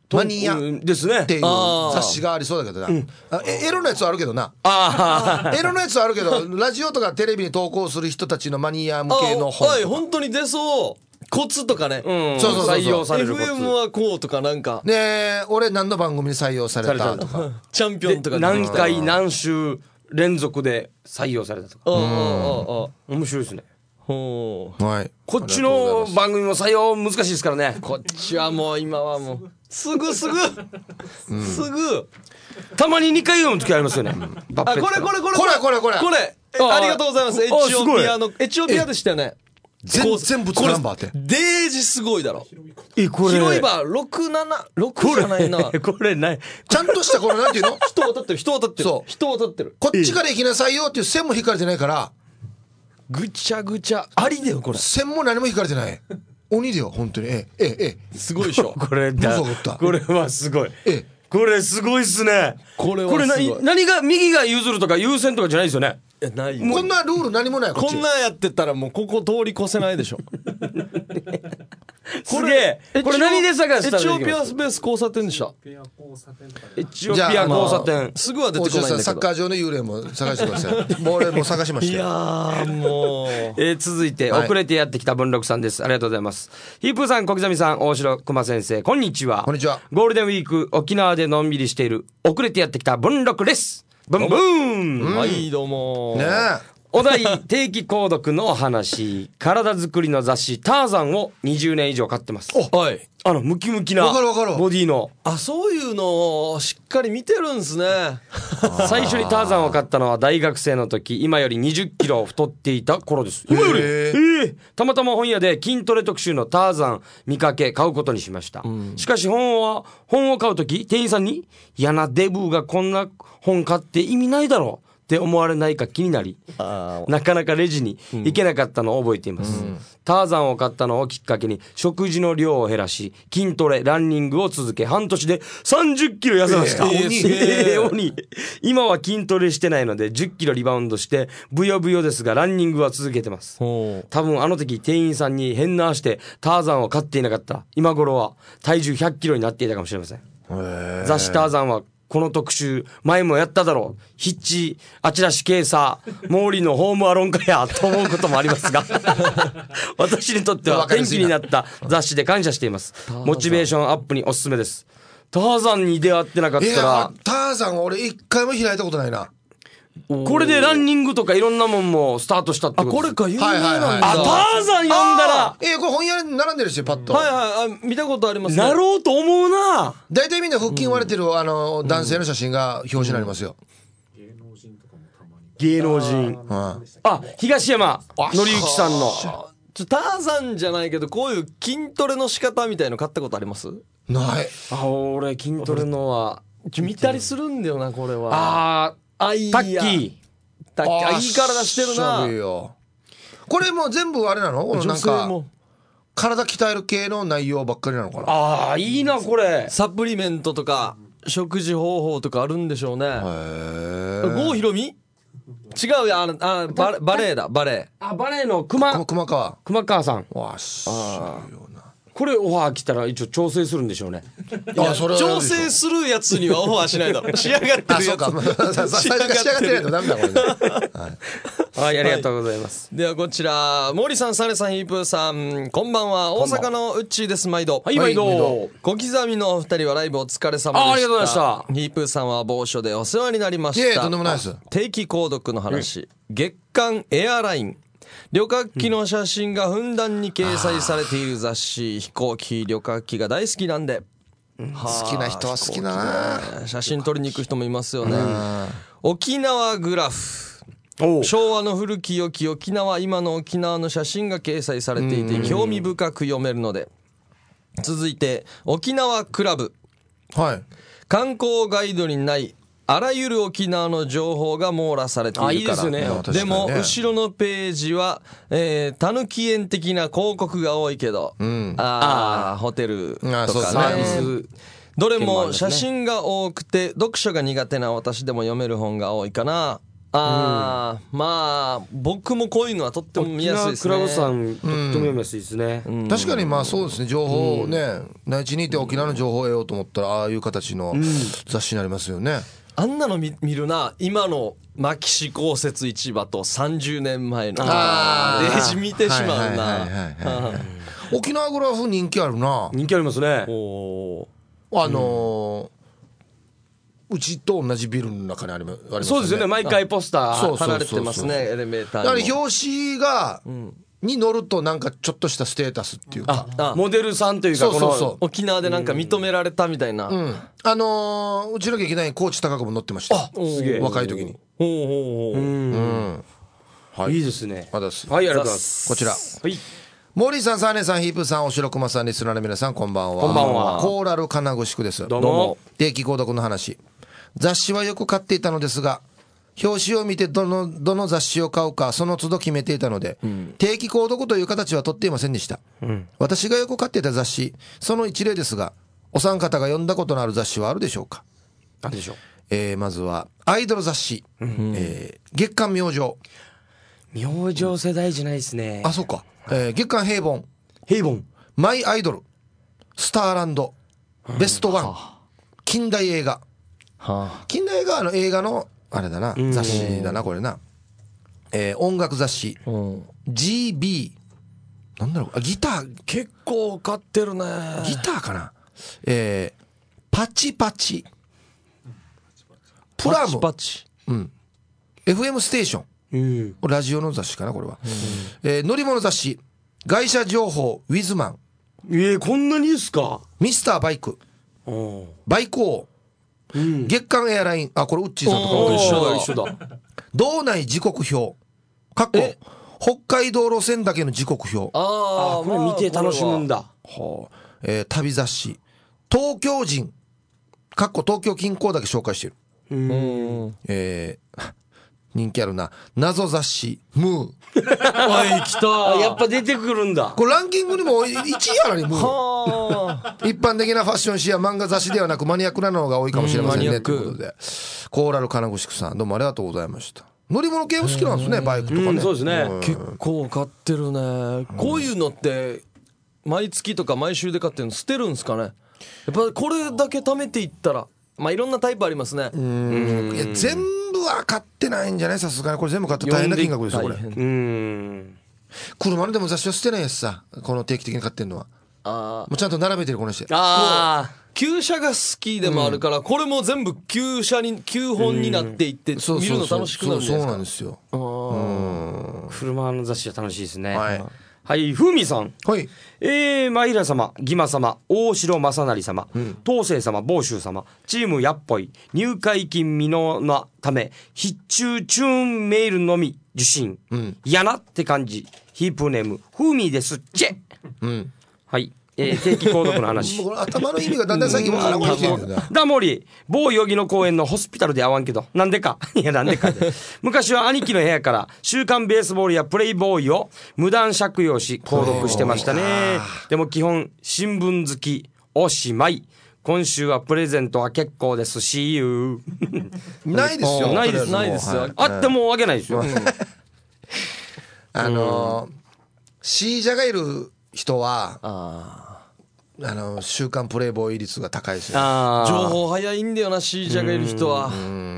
マニアっうんですねていうあー雑誌がありそうだけどな、あえエロのやつはあるけどなあエロのやつはあるけどラジオとかテレビに投稿する人たちのマニア向けのあ本はい本当に出そうコツとかね、 あ、うん、 そうそうそうそう採用されるコツエフエム はこうとかなんか、 ねえ俺何の番組に採用されたとかチャンピオンとかで出てきた何回何週連続で採用されたとかああああああ面白いですね。 ほうはいこっちの番組も採用難しいですからね。 こっちはもう今はもうすぐすぐ、すぐたまににかい読む時ありますよね。バッあペこれこれこれこれこれこれこれえあありがとうございます。エあチオピアのエチオピアでしたよね。 全然物ナンバーってデージすごいだろ。 えこれ広いばろくななろくじゃないな。 これない。 ちゃんとしたこのなんていうの人渡ってる人渡ってるそう人渡ってる。 こっちから行きなさいよっていう線も引かれてないからぐちゃぐちゃありだよこれ。 線も何も引かれてない鬼だよ本当にええええすごいでしょ。 これだどうぞ打ったこれはすごい。 ええこれすごいっすね。 これはこれすごい何何が右が譲るとか優先とかじゃないですよね。 いやないこんなルール何もないこっちこんなんやってたらもうここ通り越せないでしょ。 すげえ。これ何で探したらエチオピア出てきますスペース交差点でした。 ペア交差点とかエチオピア交差点。 すぐは出大城さんてこないんだけど。 サッカー場の幽霊も探してくださいもう俺もう探しましたよいやーもう。 えー続いて、 はい遅れてやってきた文禄さんです。ありがとうございます。ヒープーさん、小刻みさん、大城熊先生、こんにちは。 こんにちは。 ゴールデンウィーク、沖縄でのんびりしている、遅れてやってきた文禄です。ブンブーン、 はいどうも。 ねえお題、定期購読のお話、体作りの雑誌、ターザンをにじゅうねん以上買ってます。 はい。 あの、ムキムキな、 わかるわかるボディの。 あそういうのをしっかり見てるんすね。 最初にターザンを買ったのは大学生の時、今よりにじゅっキロ太っていた頃です。今よりへええたまたま本屋で筋トレ特集のターザン見かけ買うことにしました。しかし本は、本を買う時、店員さんに、嫌なデブーがこんな本買って意味ないだろうって思われないか気になり、なかなかレジに行けなかったのを覚えています。ターザンを買ったのをきっかけに食事の量を減らし、筋トレ、ランニングを続け、半年でさんじゅっキロ痩せました。 えー鬼すげええー鬼今は筋トレしてないのでじゅっキロリバウンドしてブヨブヨですがランニングは続けてます。 ほう。 多分あの時店員さんに変な足でターザンを買っていなかった今頃は体重ひゃっキロになっていたかもしれません。雑誌ターザンはこの特集前もやっただろう、ヒッチあちらしケーサーモーリーのホームアロンかやと思うこともありますが私にとっては転機になった雑誌で感謝しています。モチベーションアップにおすすめです。ターザンに出会ってなかっいたらやターザン俺一回も開いたことないなこれでランニングとかいろんなもんもスタートしたってあことです。 これか有名なんだ。 はいはいはいあ、ターザン読んだらえー、これ本屋に並んでるしパッと、 はいはいあ見たことありますね。 なろうと思うな。 大体みんな腹筋割れてる、あの男性の写真が表紙になりますよ、 芸能人とかもたまに芸能人。 うんあ、東山紀之さんの。 ちょターザンじゃないけどこういう筋トレの仕方みたいの買ったことあります？ ないあ、俺筋トレのは。 ちょ見たりするんだよなこれは。 ああいー、タッキー。 ー。 タッキーあいい体してるな。 しゃべよこれもう全部あれなのこのな女んか性も体鍛える系の内容ばっかりなのかなあー、いいな、これ。 サプリメントとか食事方法とかあるんでしょうね。 へ郷ひろみ？違うよあのあバレバレエだバレエ。 あ、バレエのえ熊、 熊川熊川さん。 わっしゃよなこれオファー来たら一応調整するんでしょうね。 あそれは調整するやつにはオファーしないだろ。仕上がってるやつ。 あそうか最初から仕上がってないとダメだこれね、はいはい、ありがとうございます。 ではこちら森さんサネさんヒープーさんこんばんは。大阪のウッチーです。毎度はい、毎度。 小刻みのお二人はライブお疲れ様でした。 あありがとうございましたヒープーさんは某所でお世話になりました。 いえいえとんでもないです。 定期購読の話、月刊エアライン旅客機の写真がふんだんに掲載されている雑誌、飛行機旅客機が大好きなんで、はあ好きな人は好きだな写真撮りに行く人もいますよね。沖縄グラフおう昭和の古き良き沖縄今の沖縄の写真が掲載されていて興味深く読めるので。続いて沖縄クラブはい観光ガイドにないあらゆる沖縄の情報が網羅されているから。 あいいですね確かにねでも後ろのページはえーたぬき園的な広告が多いけど、 んああホテルとあそうですかねね。どれも写真が多くて読書が苦手な私でも読める本が多いかな。 ああ、うん、まあ僕もこういうのはとっても見やすいですね。 クラブさんとっても読みやすいですね、 うん、確かにまあそうですね、情報をね、内地にいて沖縄の情報を得ようと思ったらああいう形の雑誌になりますよね、 うん、あんなの 見, 見るな。今の牧志公設市場とさんじゅうねんまえのデージ見てしまうな。 沖縄グラフ人気あるな。 人気ありますね。 おあのーうん、うちと同じビルの中にありますよね。 そうですよね、毎回ポスター貼られてますね、エレベーターにも。 だから表紙が、うんに乗るとなんかちょっとしたステータスっていうか、 ああモデルさんというか、 そうそうそう、 この沖縄でなんか認められたみたいな、 うん、あのー、うちの劇団に高知高子も乗ってました。あ、すげえ、若い時に。 ほうほうほう、うん、 はい、 いいですね。 あだす、 はい、ありがとうございます。 こちら、 はい、 モーリーさん、サーネさん、ヒープさん、おしろくまさん、リスナーの皆さん、こんばんは。 こんばんは。 コーラル金具宿です。 どうも。 定期購読の話、雑誌はよく買っていたのですが、表紙を見てどのどの雑誌を買うかその都度決めていたので、うん、定期購読という形は取っていませんでした、うん、私がよく買っていた雑誌、その一例ですが、お三方が読んだことのある雑誌はあるでしょうか。 何でしょう。 えー、まずはアイドル雑誌、うん、えー、月刊明星。 明星世代じゃないですね。 あ、そうか、えー、月刊平凡、 平凡、 マイアイドル、スターランド、ベストワン、うん、近代映画、はあ、近代映画の映画のあれだな、雑誌だなこれな、えー、音楽雑誌、うん、ジービー なんだろう、あ、ギター結構買ってるね。 ギターかな、えー、パチパチ、プラム、パチパチ、うん、エフエム ステーション、うん、ラジオの雑誌かなこれは、うん、えー、乗り物雑誌、外車情報、ウィズマン、 えー、こんなにですか。 ミスターバイク、バイク王、うん、月刊エアライン、あ、これウッチーさんとかも一緒だ一緒だ。 道内時刻表、かっこ北海道路線だけの時刻表。 ああ、これ見て楽しむんだ。 はあ、えー、旅雑誌、東京人、かっこ東京近郊だけ紹介してる。うん、えー、人気あるな、謎雑誌、ムー。 おい、来た。やっぱ出てくるんだ。 これランキングにもいちいやらにムー。一般的なファッション誌や漫画雑誌ではなくマニアックなのが多いかもしれませんね、ということで、コーラル金具宿さん、どうもありがとうございました。乗り物系も好きなんですね、バイクとかね、うん、 そうですね、 結構買ってるね。こういうのって毎月とか毎週で買ってるの捨てるんですかね。やっぱこれだけ貯めていったら、まあいろんなタイプありますね。うーん、いや全部は買ってないんじゃない、さすがにこれ全部買って大変な金額ですよこれ。うーん、車のでも雑誌は捨てないやつさ、この定期的に買ってるのは。あ、もうちゃんと並べてるこの人。 ああ、旧車が好きでもあるから、うん、これも全部旧車に旧本になっていって見るの楽しくなるんじゃないですか。 そうなんですよ。あ、 うん、車の雑誌は楽しいですね。はい、はい、ふみさん、 はい、 えー、マイラ様、ギマ様、大城正成様、うん、東勢様、房州様、チームやっぽい、入会金未納のため必中チューンメールのみ受信、うん、やなって感じ、ヒープネームふみですっちゃ、うん、はい、えー、定期購読の話。 もう頭の意味がだんだん最近わからんことしてるんだ。 だもり、某代々木の公園のホスピタルで会わんけど、なんでか。いや、なんでかで。昔は兄貴の部屋から、週刊ベースボールやプレイボーイを無断借用し、購読してましたね。でも基本、新聞好き、おしまい。今週はプレゼントは結構です。See you。 ないですよ。 ないです。ないですよ。はい、あってもあげないですよ。 あのー、シージャがいる人は、ああの週刊プレイボーイ率が高いですよ、ね、 あ、情報早いんだよな、シージャがいる人は。うん、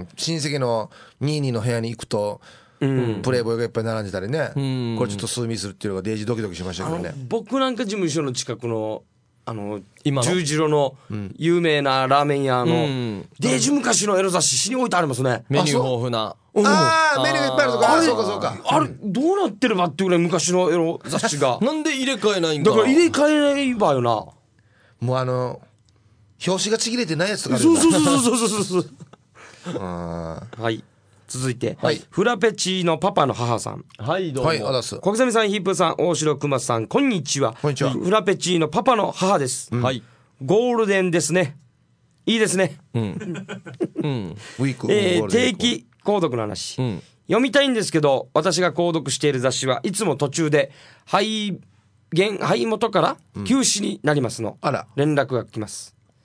親戚のにじゅうにの部屋に行くと、うん、プレイボーイがいっぱい並んでたりね、うん、これちょっと数ミするっていうのがデージドキドキしましたけどね。 僕なんか事務所の近くのあの十字路の有名なラーメン屋の、うん、デージ昔のエロ雑誌誌に置いてありますね。 メニュー豊富な、 ああ、メニューがいっぱいあるとか。あ、そうかそうか。 あれどうなってるばっていうぐらい昔のエロ雑誌がなんで入れ替えないんだ。 だから入れ替えないばよな。 もうあの表紙がちぎれてないやつとかある。 そうそうそうそうそうそうあ、はい、続いて、はい、フラペチーノパパの母さん。 はいどうも、はい、 あだす。 小刻みさん、ヒップさん、大城熊さん、こんにちは。 こんにちは。 フラペチーノパパの母です、うん、はい。ゴールデンですね。いいですね。うん、うん、 ウィーク、 えー、定期購読の話、うん、読みたいんですけど、私が購読している雑誌はいつも途中で廃原廃元から休止になりますの、うん、あら連絡が来ます。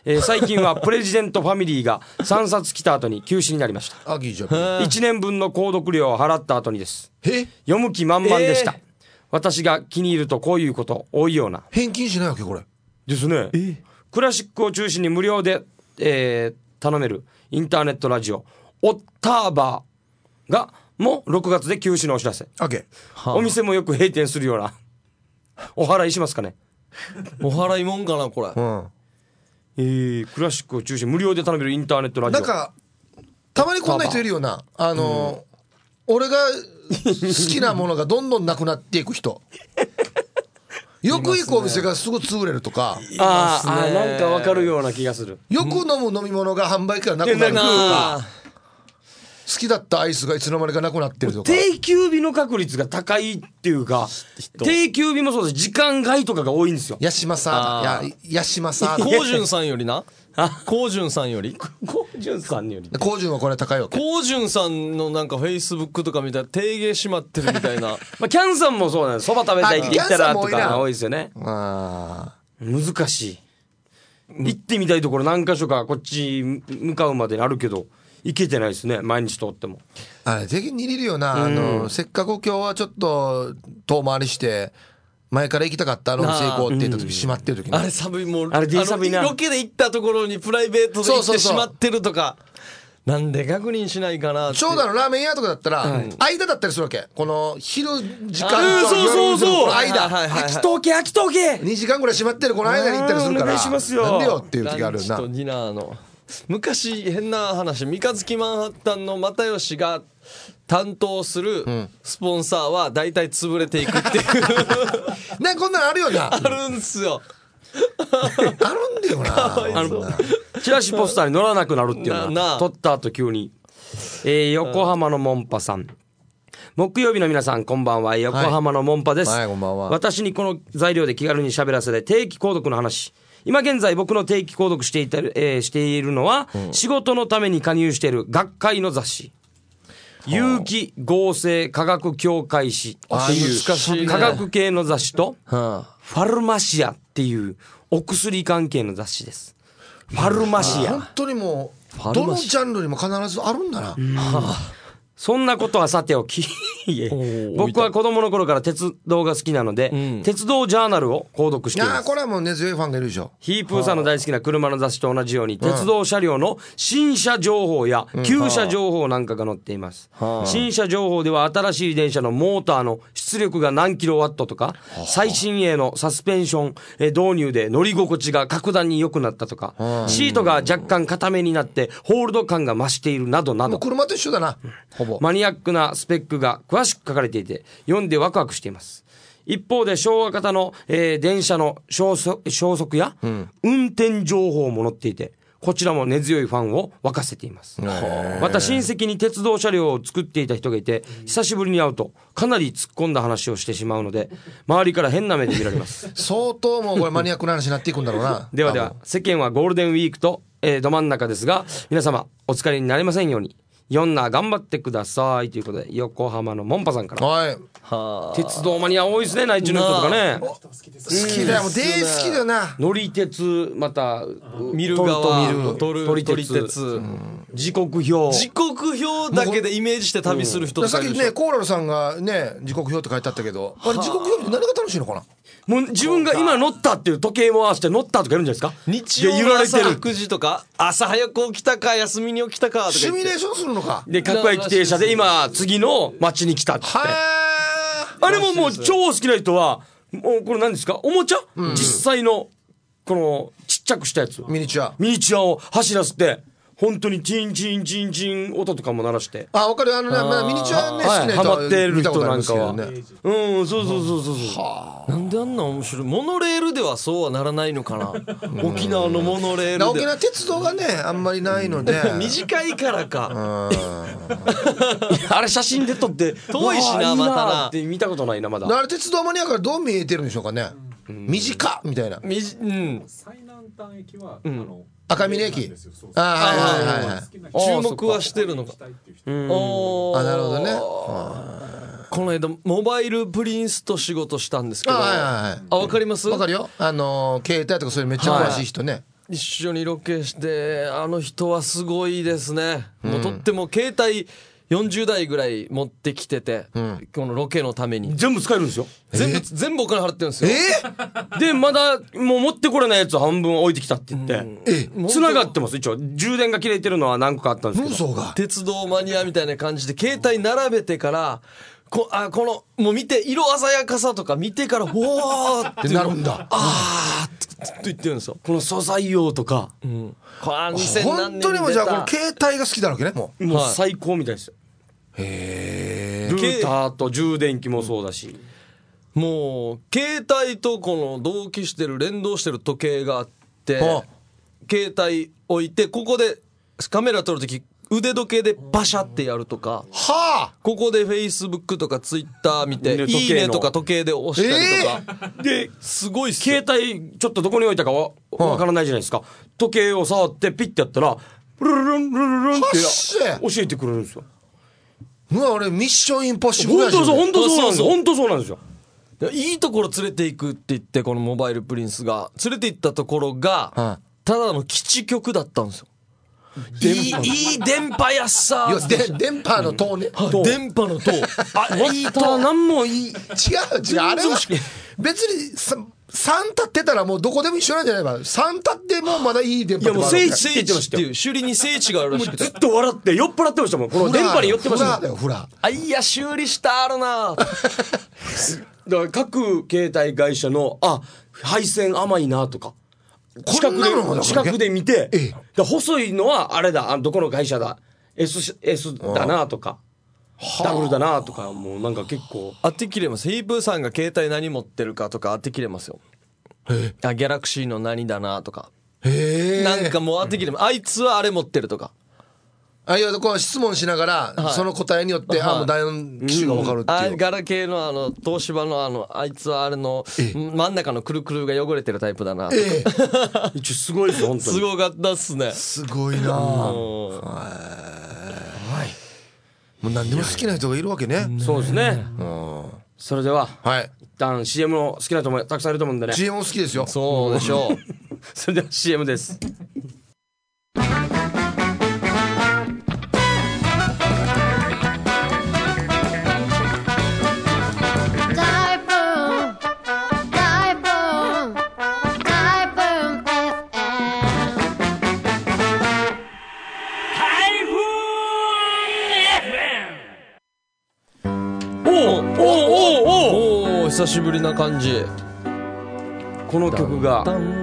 えー最近はプレジデントファミリーがさんさつ来た後に休止になりました。 あいいじゃん。 いちねんぶんの購読料を払った後にです。 え読む気満々でした、 えー私が気に入るとこういうこと多いような返金しないわけこれ。 ですね。クラシックを中心に無料で、えー頼めるインターネットラジオオッターバーがもろくがつで休止のお知らせ。 オッケー。 お店もよく閉店するようなお払いしますかね。 お払いもんかなこれ。 うん。 えー、クラシックを中心に無料で頼めるインターネットラジオ。 なんかたまにこんな人いるよな。あのー俺が好きなものがどんどんなくなっていく人。よく行くお店がすぐ潰れるとか、 あーあーなんかわかるような気がする。 よく飲む飲み物が販売からなくなるとか、好きだったアイスがいつの間にかなくなってるとか。 定休日の確率が高いっていうか、定休日もそうです。時間外とかが多いんですよ。 ヤシマサあーやヤシマサーコウジュンさんよりな。コウジュンさんより。 コウジュンさんよりコウジュンはこれ高いわけ。 コウジュンさんのなんかフェイスブックとか見たら定芸閉まってるみたいな。 まあ、キャンさんもそうなんです。そば食べたいって言ったらとあキャンさんも多いなか多いですよね。 あ難しい。行ってみたいところ何箇所かこっち向かうまでにあるけど行けてないですね。毎日通っても。 ああれ税金に入れるよな。あのせっかく今日はちょっと遠回りして前から行きたかったあのお店行こうって言った時閉まってる時に、 あれ寒いもうあれ D 寒いなあのロケで行ったところにプライベートで行ってそうそうそうしまってるとか。なんで確認しないかなって。 ちょうどあのラーメン屋とかだったら、間だったりするわけ。この昼時間とあーそうそうそう夜のこの間、 はいはいはい秋東家秋東家にじかんぐらい閉まってるこの間に行ったりするから、 あーお願いしますよなんでよっていう時あるよなランチと。ディナーの昔変な話、三日月マンハッタンの又吉が担当するスポンサーは大体潰れていくっていうなんかこんなのあるよな。 あるんすよ。 あるんだよな。 あのチラシポスターに載らなくなるっていうのななは撮った後急に、えー、横浜のモンパさん、木曜日の皆さんこんばんは。横浜のモンパです、 はいこんばんは。 私にこの材料で気軽に喋らせて定期購読の話。今現在僕の定期購読していた、えー、しているのは、うん、仕事のために加入している学会の雑誌、有機合成科学協会誌っていう難しいね科学系の雑誌と、 はあ、 ファルマシアっていうお薬関係の雑誌です。ファルマシア。 本当にもうどのジャンルにも必ずあるんだな。 そんなことはさておき僕は子供の頃から鉄道が好きなので、うん、鉄道ジャーナルを購読しています。 いやこれはもう根強いファンがいるでしょ。 ヒープーさんの大好きな車の雑誌と同じように、鉄道車両の新車情報や旧車情報なんかが載っています、うん、新車情報では新しい電車のモーターの出力が何キロワットとか、最新鋭のサスペンション導入で乗り心地が格段に良くなったとか、シートが若干固めになってホールド感が増しているなどなど、 もう車と一緒だな、ほぼマニアックなスペックが詳しく書かれていて読んでワクワクしています。一方で昭和型の、えー、電車の消息、消息や、うん、運転情報も載っていて、こちらも根強いファンを沸かせています。また親戚に鉄道車両を作っていた人がいて、久しぶりに会うとかなり突っ込んだ話をしてしまうので、周りから変な目で見られます相当もうこれマニアックな話になっていくんだろうなではでは、世間はゴールデンウィークと、えー、ど真ん中ですが、皆様お疲れになりませんように、よんな頑張ってくださいということで、横浜のモンパさんから。 はい。 はあ、鉄道マニア多いですね、内地の人とかね。 好きだよ、もう大好きだよな。 乗り鉄、また見る側、 撮る撮り鉄、うん、時刻表、 時刻表だけでイメージして旅する人とかいるでしょ。 さっきねコーラルさんがね時刻表って書いてあったけど、あれ時刻表って何が楽しいのかな。 もう自分が今乗ったっていう時計も合わせて乗ったとかやるんじゃないですか。 日曜の朝くじとか朝早く起きたか休みに起きたかとかシミュレーションするのか。 で各駅停車で今次の町に来たって。あれももう超好きな人はもうこれ何ですか、おもちゃ、うん、実際のこのちっちゃくしたやつ、 ミニチュアミニチュアを走らせて本当にチンチンチンチン音とかも鳴らして、 あ、わかる、あのね、まあ、ミニチュアね、好きな人はハマってる人なんかは、 ね、 うん、そうそうそうそうそう、 はあ、なんであんな面白い。モノレールではそうはならないのかな沖縄のモノレールで沖縄鉄道がねあんまりないので短いからかあれ写真で撮って遠いしな、またなって見たことないな、まだ。 あれ鉄道マニアからどう見えてるんでしょうかね、うん、短っみたいな。 みじ、うん、 最南端駅は、 うん、 あの赤峰駅、あ、はいはいはいはい、 注目はしてるのか。 おー、あ、なるほどね。 この間モバイルプリンスと仕事したんですけど、 あ、はいはいはい、 あ、わかります？ わかるよ、あのー、携帯とかそういうめっちゃ詳しい人ね、はい、 一緒にロケしてあの人はすごいですね、うん、もうとっても携帯よんじゅうだいぐらい持ってきてて、うん、このロケのために全部使えるんですよ。 全部全部お金払ってるんですよ。 えー、でまだもう持ってこれないやつ半分置いてきたって言って、うん、え繋がってます。一応充電が切れてるのは何個かあったんですけど、 鉄道マニアみたいな感じで携帯並べてからこあこのもう見て色鮮やかさとか見てからおーってなるんだ。 あーって言ってるんですよ。 この素材用とか、 うん、これ本当にもうじゃあこの携帯が好きだわけね。もうもう最高みたいですよ。 へルーターと充電器もそうだし、 もう携帯とこの同期してる連動してる時計があって、携帯置いてここでカメラ撮るとき腕時計でバシャってやるとか、 はあ、 ここでフェイスブックとかツイッター見ていいねとか時計で押したりとか、えー、ですごいっすよ。 携帯ちょっとどこに置いたかわわからないじゃないですか。時計を触ってピッてやったらルルルンルルルンって教えてくれるんですよ。 うわ俺ミッションインポッシブル。 本当そう本当そうなんですよ。本当そうなんですよ。 いいところ連れて行くって言ってこのモバイルプリンスが連れて行ったところが、はあ、ただの基地局だったんですよ。いい、いい電波やっさー。 いやで電波の塔ね、 うん、電波の塔あいいと何もいい違う違うあれは別にささん立ってたらもうどこでも一緒なんじゃないか。さん立ってもまだいい電波。 いやもう聖地って言ってましたよ。 首里に聖地があるらしくてずっと笑って酔っ払ってましたもん。この電波に酔ってましたもん。 フラだよフラ。 あいや修理したあるなだから各携帯会社のあ配線甘いなとか近くで近くで見て、ええ、だ細いのはあれだあどこの会社だ S, S だなとかダブルだなとかもうなんか結構当てきれます。ヒープーさんが携帯何持ってるかとか当てきれますよ。あギャラクシーの何だなとかへなんかもう当てきれます。あいつはあれ持ってるとかあいやこう質問しながら、はい、その答えによって、はい、あもう第四機種が分かるっていう、 うん、あガラケーのあの東芝のあのあいつはあれの真ん中のくるくるが汚れてるタイプだなとか、ええ、一応すごいです本当にすごかったっすね。 すごいなはいもう何でも好きな人がいるわけね。 そうですね、うん、それでは、 はい、 一旦 シーエム の好きな人もたくさんいると思うんでね。 シーエム も好きですよ。 そうでしょうそれでは シーエム です。 久しぶりな感じ。 この曲が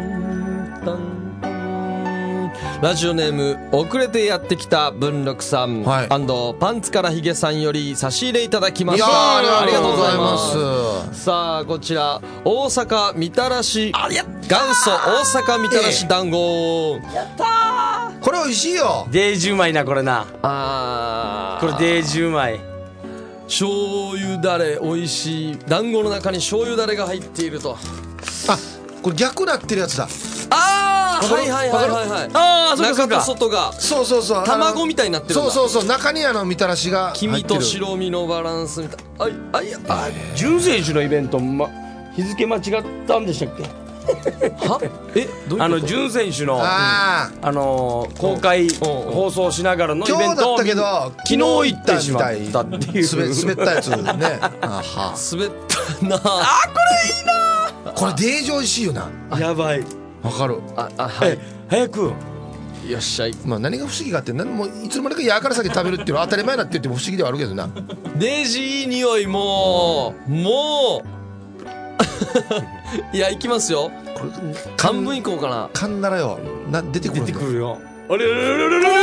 ラジオネーム遅れてやってきた文禄さん、はい、パンツからヒゲさんより差し入れいただきました。 ありがとうございます。 さあこちら大阪みたらし元祖大阪みたらし団子、 やったー。これ美味しいよ。 デージうまいなこれな。 あこれデージうまい。 醤油だれ美味しい団子の中に醤油だれが入っていると。 あこれ逆なってるやつだ。 ああはいはいはいはいはい。 ああそうかそうか。 中と外がそうそうそう卵みたいになってるんだ。 そうそうそう中にあのみたらしが黄身と白身のバランスみたい。あいあいやあ純選手のイベント、ま、日付間違ったんでしたっけはえどういうことあの純選手のあ、 あのー、公開放送しながらのイベントを今日だったけど昨日行ってしまったっていう滑, 滑ったやつねあは滑ったなあこれいいな。 これデージ美味しいよな。 やばいわかる。 ああはい早くよっしゃい。 まあ何が不思議かって何もいつの間にかやから先食べるっていうのは当たり前だって言っても不思議ではあるけどな。 デージいい匂いもうもういや行きますよ。これ半分いこうかな。 かんならよな出てくる出てくるよ。あれれれれれれれれよ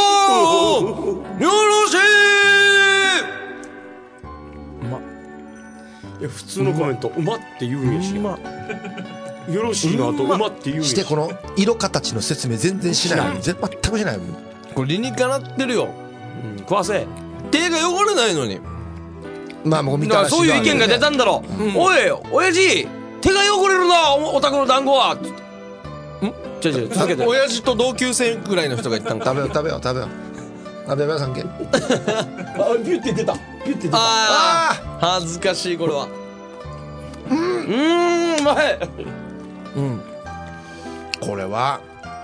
ろしいうまいや普通のコメントうまって言うんやし、うまよろしいなとうまって言うんやししてこの色形の説明全然しない。全くしない。 これ理にかなってるよ、 うん、食わせ手が汚れないのに。 まあもう見たらそういう意見が出たんだろう、うん、おい親父手が汚れるな お, お宅の団子はんちょいちょい続けて親父と同級生ぐらいの人が言ったんか。 食べよう食べよう食べよう食べようさんけあビュって出たビュって出た。 ああ恥ずかしいこれは。 うんうんうまい。 うんこれは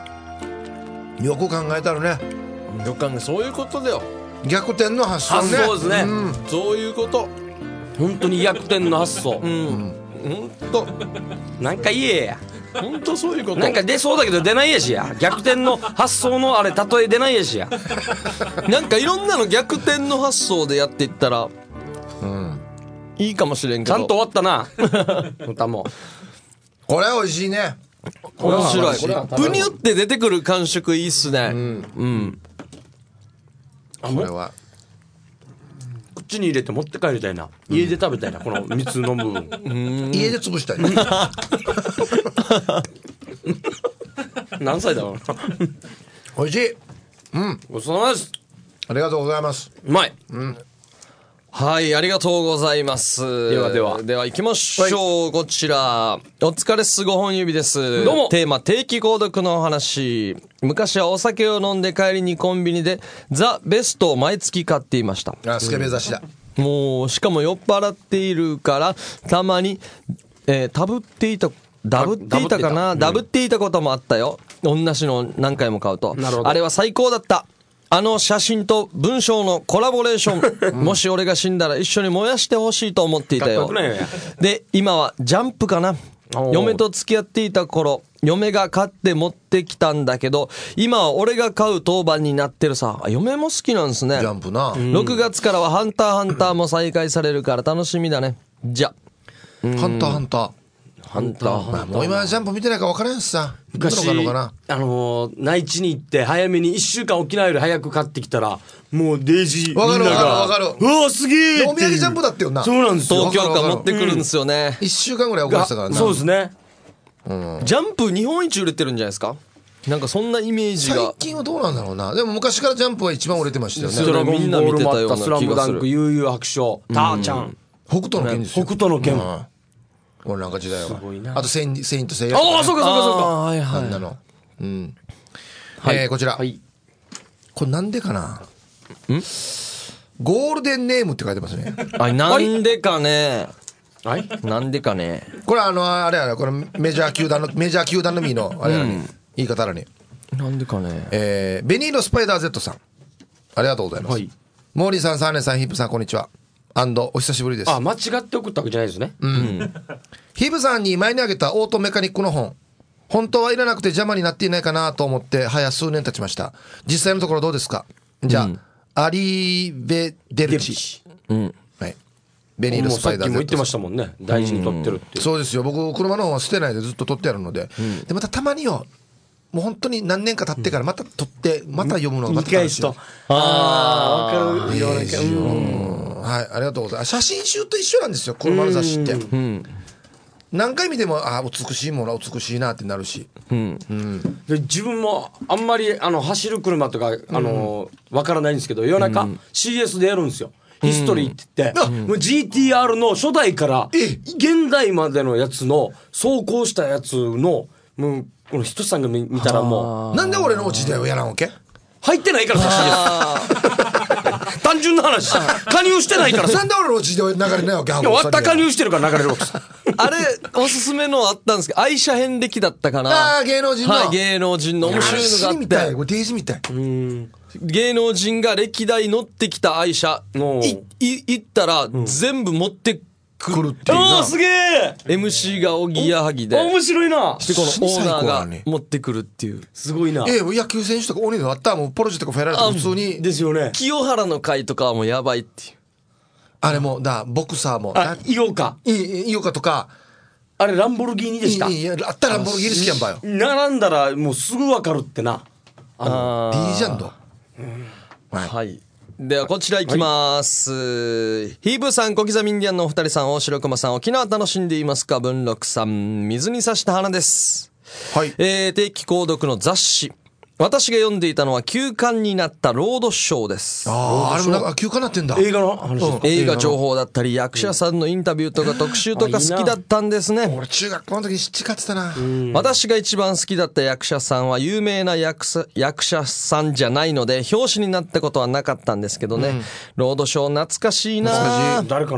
よく考えたらね、 よく考えそういうことだよ。 逆転の発想ね。 発想ですね、 うんそういうこと。 本当に逆転の発想、 うん。本当なんか言えや、 本当そういうこと。 なんか出そうだけど出ないやしや、逆転の発想のあれ例え出ないやしや。 なんかいろんなの逆転の発想でやっていったらうんいいかもしれんけど。 ちゃんと終わったな歌もこれ美味しいね。 面白い。 これはプニュって出てくる感触いいっすね。 うんうん。 これは口に入れて持って帰りたいな、家で食べたいな、この蜜の部分。 家で潰したい。 何歳だろうな。 美味しい。うんごちそうさまです。 ありがとうございます。 うまい。 はい、ありがとうございます。 ではではでは行きましょう。こちら。お疲れっす、ごほん指です。 どうもテーマ、定期購読のお話。昔はお酒を飲んで帰りにコンビニでザ・ベストを毎月買っていました。 あ、スケベ雑誌だ。 もう、しかも酔っ払っているから、たまに、えー、タブっていた、ダブっていたかな、ダブっていたこともあったよ。同じの何回も買うと。 なるほどあれは最高だった。あの写真と文章のコラボレーション。もし俺が死んだら一緒に燃やしてほしいと思っていたよかっこよくないよ。 で、今はジャンプかな。 おー嫁と付き合っていた頃、嫁が買って持ってきたんだけど、今は俺が買う当番になってるさ。あ、嫁も好きなんですね。 ジャンプな。 ろくがつからはハンターハンターも再開されるから楽しみだね。じゃ。 ハンターハンター。 ハンターまあもう今ジャンプ見てないから分からんしさ。 昔どうなのかな。 あのー内地に行って早めにいっしゅうかん沖縄より早く買ってきたらもうデイジーわかるみんながわかるわかるうわすげえお土産ジャンプだったよな。 そうなんですよ東京からわかるわかる持ってくるんですよね。 一週間ぐらい遅れてたからな。 そうですね。 ジャンプ日本一売れてるんじゃないですか。なんかそんなイメージ最が。 近はどうなんだろうな。でも昔からジャンプは一番売れてましたよね。 ドラゴンボールもあった、スラムダンク、 みんな見てたような気がする悠々白書、ターちゃん、 北斗の拳ですよ。 北斗の拳。 うんこれなんか時代は。 すごいなあとセインセイントセイヤとかね。 ああ、そうかそうかそうか。 あーはいはい。 あんなの。うん。 はいえーこちら。 はい。 これなんでかな。ゴールデンネームって書いてますね。 あ、なんでかね。 はい。 なんでかね。 これあのあれあれこれメジャー球団のメジャー球団のみのあれやね、言い方だね。 なんでかね。 えーベニーのスパイダー Z さん、ありがとうございます。 はいモーリーさん、サーネさん、ヒップさん、こんにちは。アンドお久しぶりです。 あ、間違って送ったわけじゃないですね。 ヒブさんに前にあげたオートメカニックの本、本当はいらなくて邪魔になっていないかなと思って早数年経ちました。実際のところどうですか。じゃあ、アリーベデルチ、 うん。 はい、ベニーものスパイダーうさっきも言 Z ってましたもんね。大事に取ってるっていう。 そうですよ。僕車の方は捨てないでずっと取ってあるので、でまたたまによ、もう本当に何年か経ってからまた取ってまた読むのがまた見返すと。ああ、わかるような気が。うんはい、ありがとうございます。写真集と一緒なんですよ、車の雑誌って。何回見ても、ああ、美しいものは美しいなってなるし。 で自分もあんまりあの走る車とかあのわからないんですけど、夜中 シーエス でやるんですよ。ヒストリーって言って、もう ジーティーアール の初代から現代までのやつの走行したやつのもうこのひとしさんが見見たらもうなんで俺の時代をやらんわけ。 入ってないからさ シーエス 単純な話加入してないからさなんで俺の時代流れないわけ。 終わった加入してるから流れるわけさあれ、おすすめのあったんですけど、愛車遍歴だったかな。 ああ、芸能人の。 はい、芸能人の面白いのがあみたい。 って、 これデイジみたい。 芸能人が歴代乗ってきた愛車、 おうい、い、行ったら全部持ってくるっていうな。 ああすげえエムシー がおぎやはぎで、 面白いなで、このオーナー最高だがね持ってくるっていう。 すごいなええ、野球選手とか鬼のあったらもうポロジェとかフェラーリとか普通に。 ですよね清原の会とかはもうやばいっていう。 あれも、だ、ボクサーも。 あ井岡いい、いいよかとか。 あれランボルギーニでしたいい、いい、あったらランボルギーニ好きやんばよ。 並んだらもうすぐ分かるってなあディージャンド。 はい。はい。ではこちら行きます。ヒーブーさん、小刻みインディアンのお二人さん、大城熊さん、沖縄楽しんでいますか。文禄さん、水に刺した花です。 はい。 えー、定期購読の雑誌。私が読んでいたのは休刊になったロードショーです。 ああ、あれもなんか休暇なってんだ。 映画の話ですか映画情報だったり役者さんのインタビューとか特集とか好きだったんですね。 俺中学校の時に培ってたな。 私が一番好きだった役者さんは有名な役者役者さんじゃないので表紙になったことはなかったんですけどね。ロードショー懐かしいな。 誰かな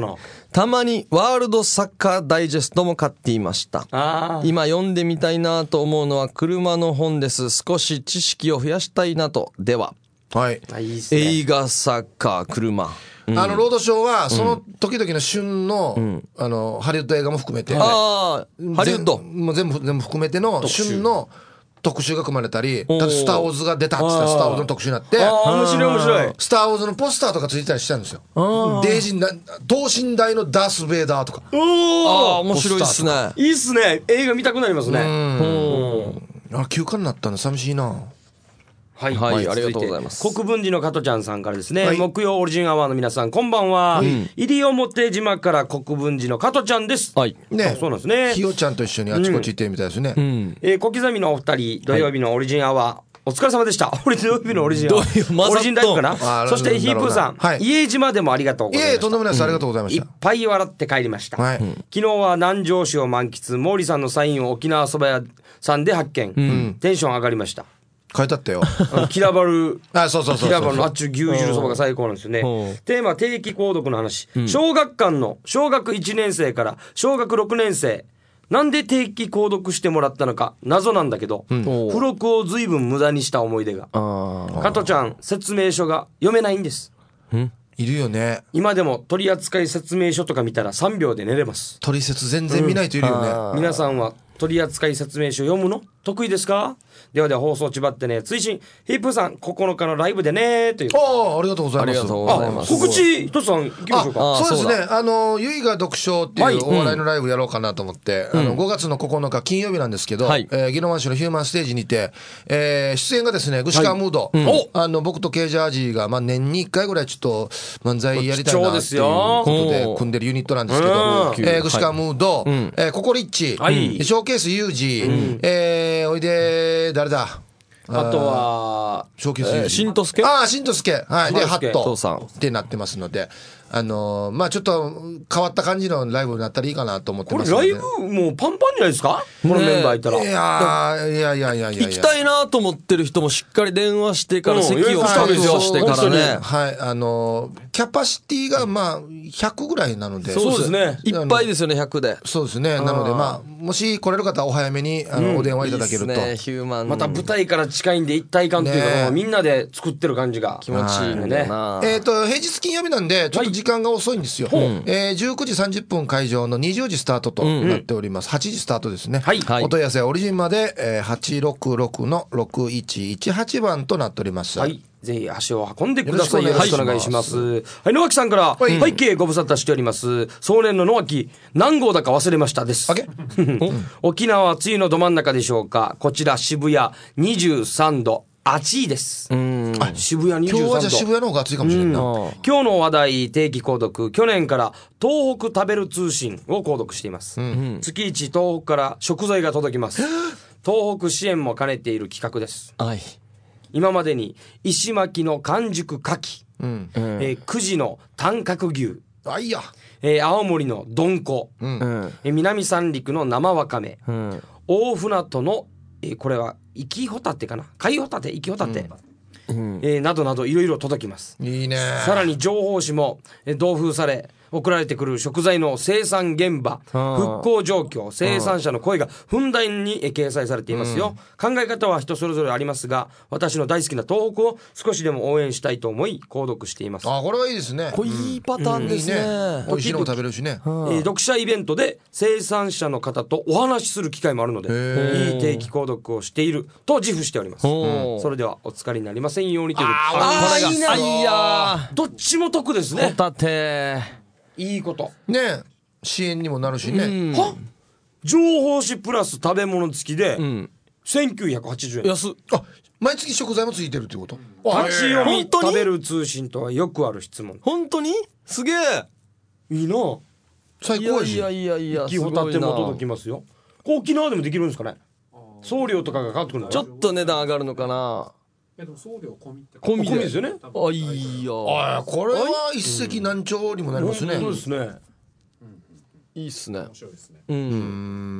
たまにワールドサッカーダイジェストも買っていました。 あ今読んでみたいなと思うのは車の本です。少し知識を増やしたいなと。では、 はい、 あ、いいっすね。 映画、サッカー、車。 あのロードショーはその時々の旬の、あのハリウッド映画も含めて、 ああ、ハリウッド。 全もう全部全部含めての旬の特集が組まれたり、だってスター・ウォーズが出たって言ったらスター・ウォーズの特集になって、 ああ、面白い面白い。 スター・ウォーズのポスターとかついてたりしたんですよ。デイジンだ等身大のダース・ベイダーとか。 ああ、面白いっすね。 いいっすね。映画見たくなりますね。 あ、休暇になったの寂しいな。 はい、 はいはい、 ありがとうございます。 国分寺の加トちゃんさんからですね、 はい、 木曜オリジンアワーの皆さんこんばんは、西表島から国分寺の加トちゃんです。 はいね、 そうなんですね。 ひよちゃんと一緒にあちこち行ってみたいですね。 うん、えー、小刻みのお二人、土曜日のオリジンアワー、はい、お疲れ様でした。土曜日のオリジンアワー、オリジンライブかな。そしてヒープーさん、はい、家島でもありがとうございました。 いえ、とんでもないです、ありがとうございました。 いっぱい笑って帰りました、はい、昨日は南城市を満喫、毛利さんのサインを沖縄そば屋さんで発見、うん、テンション上がりました。 書いてあったよ。 キラバル、 あ、そうそうそうそう。 キラバルのあっちゅう牛汁そばが最高なんですよね。テーマは定期購読の話、うん。小学館の小学いちねん生から小学ろくねん生、なんで定期購読してもらったのか謎なんだけど、うん、付録を随分無駄にした思い出が。加トちゃん、説明書が読めないんです。 んいるよね。 今でも取扱説明書とか見たらさんびょうで寝れます。 取説全然見ないといるよね。 うん、皆さんは取扱説明書読むの得意ですか？ではでは放送ちばってね、追伸ヒープーさんここのかのライブでねという。 ああ、ありがとうございます。 ありがとうございます。 告知一つさんいきましょうか。 あ、そうですね。あのゆいが読書っていうお笑いのライブやろうかなと思って、うん、あのごがつのここのか金曜日なんですけど、はい、えー、宜野湾市のヒューマンステージにて、えー、出演がですね、グシカームード、はい、うん、あの僕とケージャージーがまあ年にいっかいぐらいちょっと漫才やりたいなっていうことで組んでるユニットなんですけど、えー、グシカームード、はい、えー、ココリッチ、はい、ショーケースユージ、うん、えー、おいで誰だ。 あとは、 ショーケースユージ、 しんとすけ、 ああ、しんとすけ、はい、でハットさんってなってますので、あのー、まあちょっと変わった感じのライブになったらいいかなと思ってますので。 これライブもうパンパンじゃないですか、このメンバーいたら。 いやいやいやいやいや、 行きたいなと思ってる人もしっかり電話してから席を確保してからね。 はい、あのー、キャパシティがまあひゃくぐらいなので。 そうですね。 いっぱいですよね、ひゃくで。 そうですね。なのでまあもし来れる方はお早めにあの、うん、お電話いただけると。いいね、ヒューマン。 また舞台から近いんで一体感っていうか、ね、みんなで作ってる感じが気持ちいいね。 えっと平日金曜日なんでちょっと時間が遅いんですよ。はい、えー、じゅうくじさんじゅっぷん会場のにじゅうじスタートとなっております。うん、はちじスタートですね。はい。お問い合わせはオリジンまで、えー、はちろくろくのろくいちいちはちばんとなっております。 はい。ぜひ足を運んでください。よろしくお願いします。はい、野脇さんから、はい、背景ご無沙汰しております。壮年の野脇、何号だか忘れましたです。沖縄は梅雨のど真ん中でしょうか。こちら渋谷にじゅうさんど。暑いです。うん、 あ、渋谷にじゅうさんど。今日はじゃあ渋谷の方が暑いかもしれないな。 今日の話題定期購読、去年から東北食べる通信を購読しています。うん、月一東北から食材が届きます。東北支援も兼ねている企画です。はい、今までに石巻の完熟牡蠣、うん、えー、久慈の短角牛、 あ、いいや、 えー、青森のどんこ、うん、えー、南三陸の生わかめ、うん、大船渡のえー、これは生きホタテかな、貝ホタテ、生きホタテ、うん、えー、などなどいろいろ届きます。 いいね。 さらに情報誌も、えー、同封され送られてくる食材の生産現場、復興状況、生産者の声がふんだんに掲載されていますよ。考え方は人それぞれありますが、私の大好きな東北を少しでも応援したいと思い購読しています。 あ、これはいいですね。 これいいパターンですね。うん、 美味しいのも食べれるしね。 えー、読者イベントで生産者の方とお話しする機会もあるので、いい定期購読をしていると自負しております。うん、それではお疲れになりませんようにという。 ああ、いいな。 いや、どっちも得ですね。 ホタテ。 いいことね、支援にもなるしね。うん、 は情報誌プラス食べ物付きで、うん、せんきゅうひゃくはちじゅうえん。 安っ。あ、毎月食材もついてるってこと。 立ち読み食べる通信とはよくある質問。 本当にすげえいいな。 最高やし。 いやいやいや、 生きホタテも届きますよ。沖縄でもできるんですかね。送料とかがかかってくるの。 ちょっと値段上がるのかな。 でも送料込みって込みですよね。 あ、いいや。 あ、これは一石何鳥にもなりますね。 そうですね。 いいっすね。 面白いですね。 うん。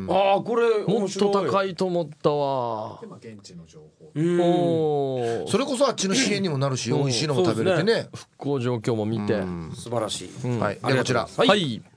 ああ、これもっと高いと思ったわ。 で、まあ現地の情報。 うん。それこそあっちの支援にもなるし、美味しいのも食べれてね。 復興状況も見て、 素晴らしい。 はい。でこちら。 はい。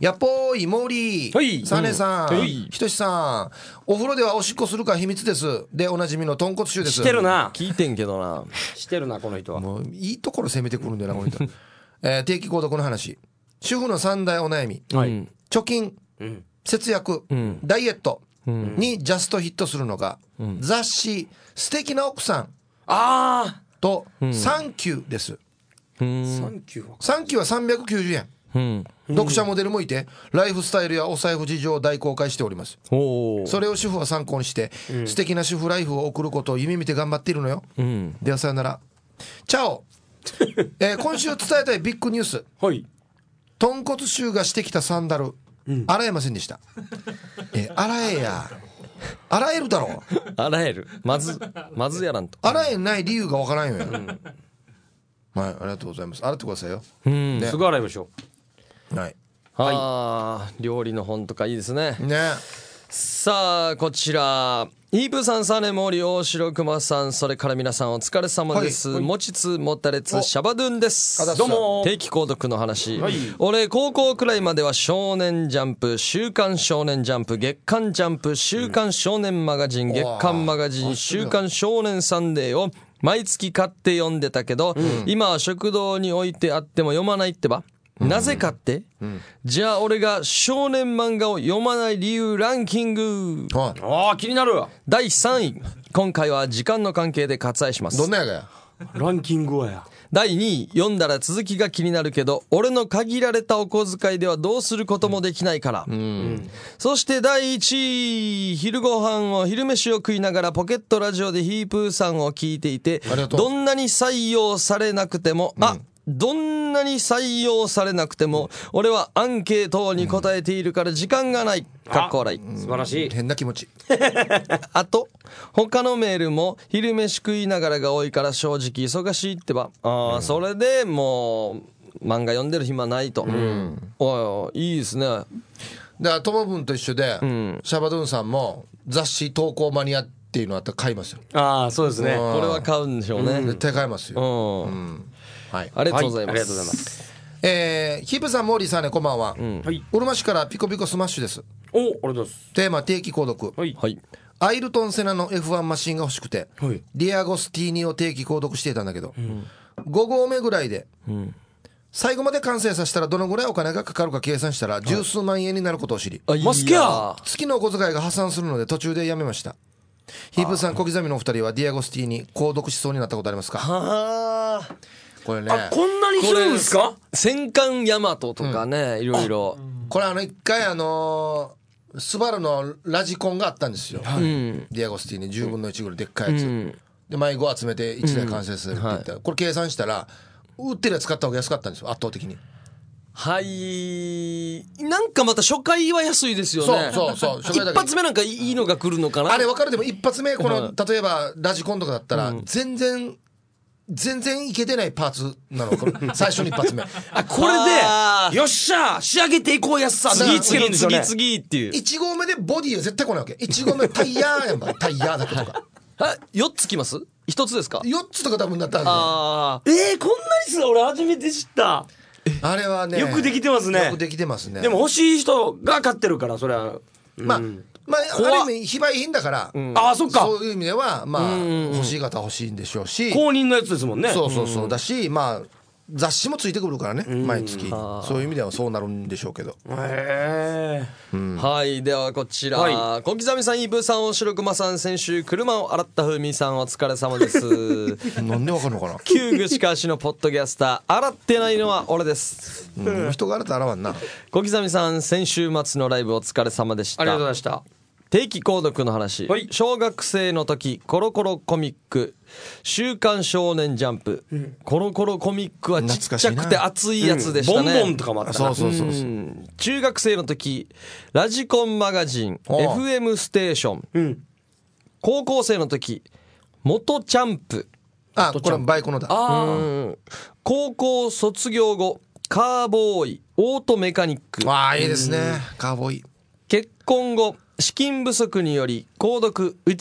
やっぽーいモーリー、 はい、 サネさん、 うん、 ひとしさん、お風呂ではおしっこするか秘密ですでおなじみの豚骨臭です。 してるな、 聞いてんけどな、 してるなこの人は。 もういいところ攻めてくるんだよなこの人、えー、定期購読の話、主婦の三大お悩み、 はい、 貯金、うん、節約、うん、ダイエットにジャストヒットするのが、うん、雑誌素敵な奥さんあと、うん、サンキューです。 サンキューはサンキューはさんびゃくきゅうじゅうえん、うん、読者モデルもいてライフスタイルやお財布事情を大公開しております。それを主婦は参考にして、うん、素敵な主婦ライフを送ることを夢見て頑張っているのよ、うん、ではさよならチャオ、えー、今週伝えたいビッグニュース、 はい、 豚骨臭がしてきたサンダル、うん、洗えませんでした。えー、洗えや洗えるだろう洗えるまずまずやらんと洗えない理由がわからんよ、うん、はい、ありがとうございます。洗ってくださいよ、 うん、ね、すぐ洗いましょう。はい、 はい、あ料理の本とかいいですね。 ね、 さあこちらイープさん、サネモリ、大城熊さん、それから皆さんお疲れ様です。もちつもたれつシャバドゥンです。 どうも。 定期購読の話、 はい、 俺高校くらいまでは少年ジャンプ、週刊少年ジャンプ、月刊ジャンプ、週刊少年マガジン、うん、月刊マガジン、週刊少年サンデーを毎月買って読んでたけど、うん、今は食堂に置いてあっても読まないってば、なぜかって、うん、じゃあ俺が少年漫画を読まない理由ランキング、 ああ気になる。 だいさんい、今回は時間の関係で割愛します。 どんなやがやランキングはや。 だいにい、読んだら続きが気になるけど俺の限られたお小遣いではどうすることもできないから、うんうん、そしてだいいちい、昼ご飯を昼飯を食いながらポケットラジオでヒープーさんを聞いていて、どんなに採用されなくても、うん、あどんなに採用されなくても俺はアンケートに答えているから時間がない、かっこ笑い。 素晴らしい。 変な気持ちあと他のメールも昼飯食いながらが多いから正直忙しいってば、あ、うん、それでもう漫画読んでる暇ないと、うん、おいいですね。だからトモブンと一緒で、うん、シャバドゥンさんも雑誌投稿マニアっていうのあったら買いますよ。 ああそうですね、 これは買うんでしょうね、 うん、絶対買いますよ、うんうん、はい、ありがとうございます、はい、ありがとうございます。 えー、ヒープさん、モーリーさんね、こんばんは、うん、うるま市からピコピコスマッシュです。 お、ありがとうございます。 テーマ定期購読、はい、アイルトンセナの エフワン マシンが欲しくて、はい、ディアゴスティーニを定期購読していたんだけど、うん、ご合目ぐらいで、うん、最後まで完成させたらどのぐらいお金がかかるか計算したら十数万円になることを知り、 はい、マスケア月のお小遣いが破産するので途中でやめました。ヒープさん、小刻みのお二人はディアゴスティーニ購読しそうになったことありますか？ はー、 これね、 あ、こんなにするんですか？ 戦艦ヤマトとかね、うん、いろいろ。 これあの一回あのー、スバルのラジコンがあったんですよ、はい、ディアゴスティーニじゅうぶんのいちぐらいでっかいやつ、うん、で迷子集めていちだい完成するって言ったら、うん、はい、これ計算したら売ってるやつ買った方が安かったんですよ、圧倒的に。 はい、なんかまた初回は安いですよね。 そうそうそう、 一発目なんかいいのが来るのかな。 あれ分かる。でも一発目この、うん、例えばラジコンとかだったら、うん、全然全然いけてないパーツなの最初の一発目あ、これでよっしゃ仕上げていこうやすさ次次次次っていういち号目でボディは絶対来ないわけ。いち号目タイヤーやんばタイヤーだけとかあ、よっつきます？ひとつですか？ よっつとか多分だったんで、 あー、えー、こんなにする？俺初めて知った。 あれはね、 よくできてますね。 よくできてますね。 でも欲しい人が買ってるからそれは、うん、 まあまあ、ある意味非売品だから、うん、 あ、そっか、 そういう意味ではまあ、うん、欲しい方は欲しいんでしょうし、 公認のやつですもんね。 そうそうそう、だし、まあ雑誌もついてくるからね、毎月、そういう意味ではそうなるんでしょうけど。 へー、うん、はい。ではこちら、はい、小刻みさん、イブさん、おしろくまさん、先週車を洗ったふみさん、お疲れ様ですなんでわかるのかな。 旧具しかしのポッドキャスター、洗ってないのは俺です、 うん、人が洗ったら洗わんな。 小刻みさん、先週末のライブお疲れ様でした。 ありがとうございました。 定期購読の話、はい、小学生の時コロコロコミック、週刊少年ジャンプ、うん、コロコロコミックはちっちゃくて熱いやつでしたね、 うん、ボンボンとかもあったな。 そうそうそうそう、うん、 中学生の時ラジコンマガジン エフエム ステーション、うん、高校生の時元チャンプ、 あ、これバイクのだ。 あ、うん、高校卒業後カーボーイオートメカニック。 ああ、いいですね、カーボーイ。 結婚後資金不足により購読打ち切り。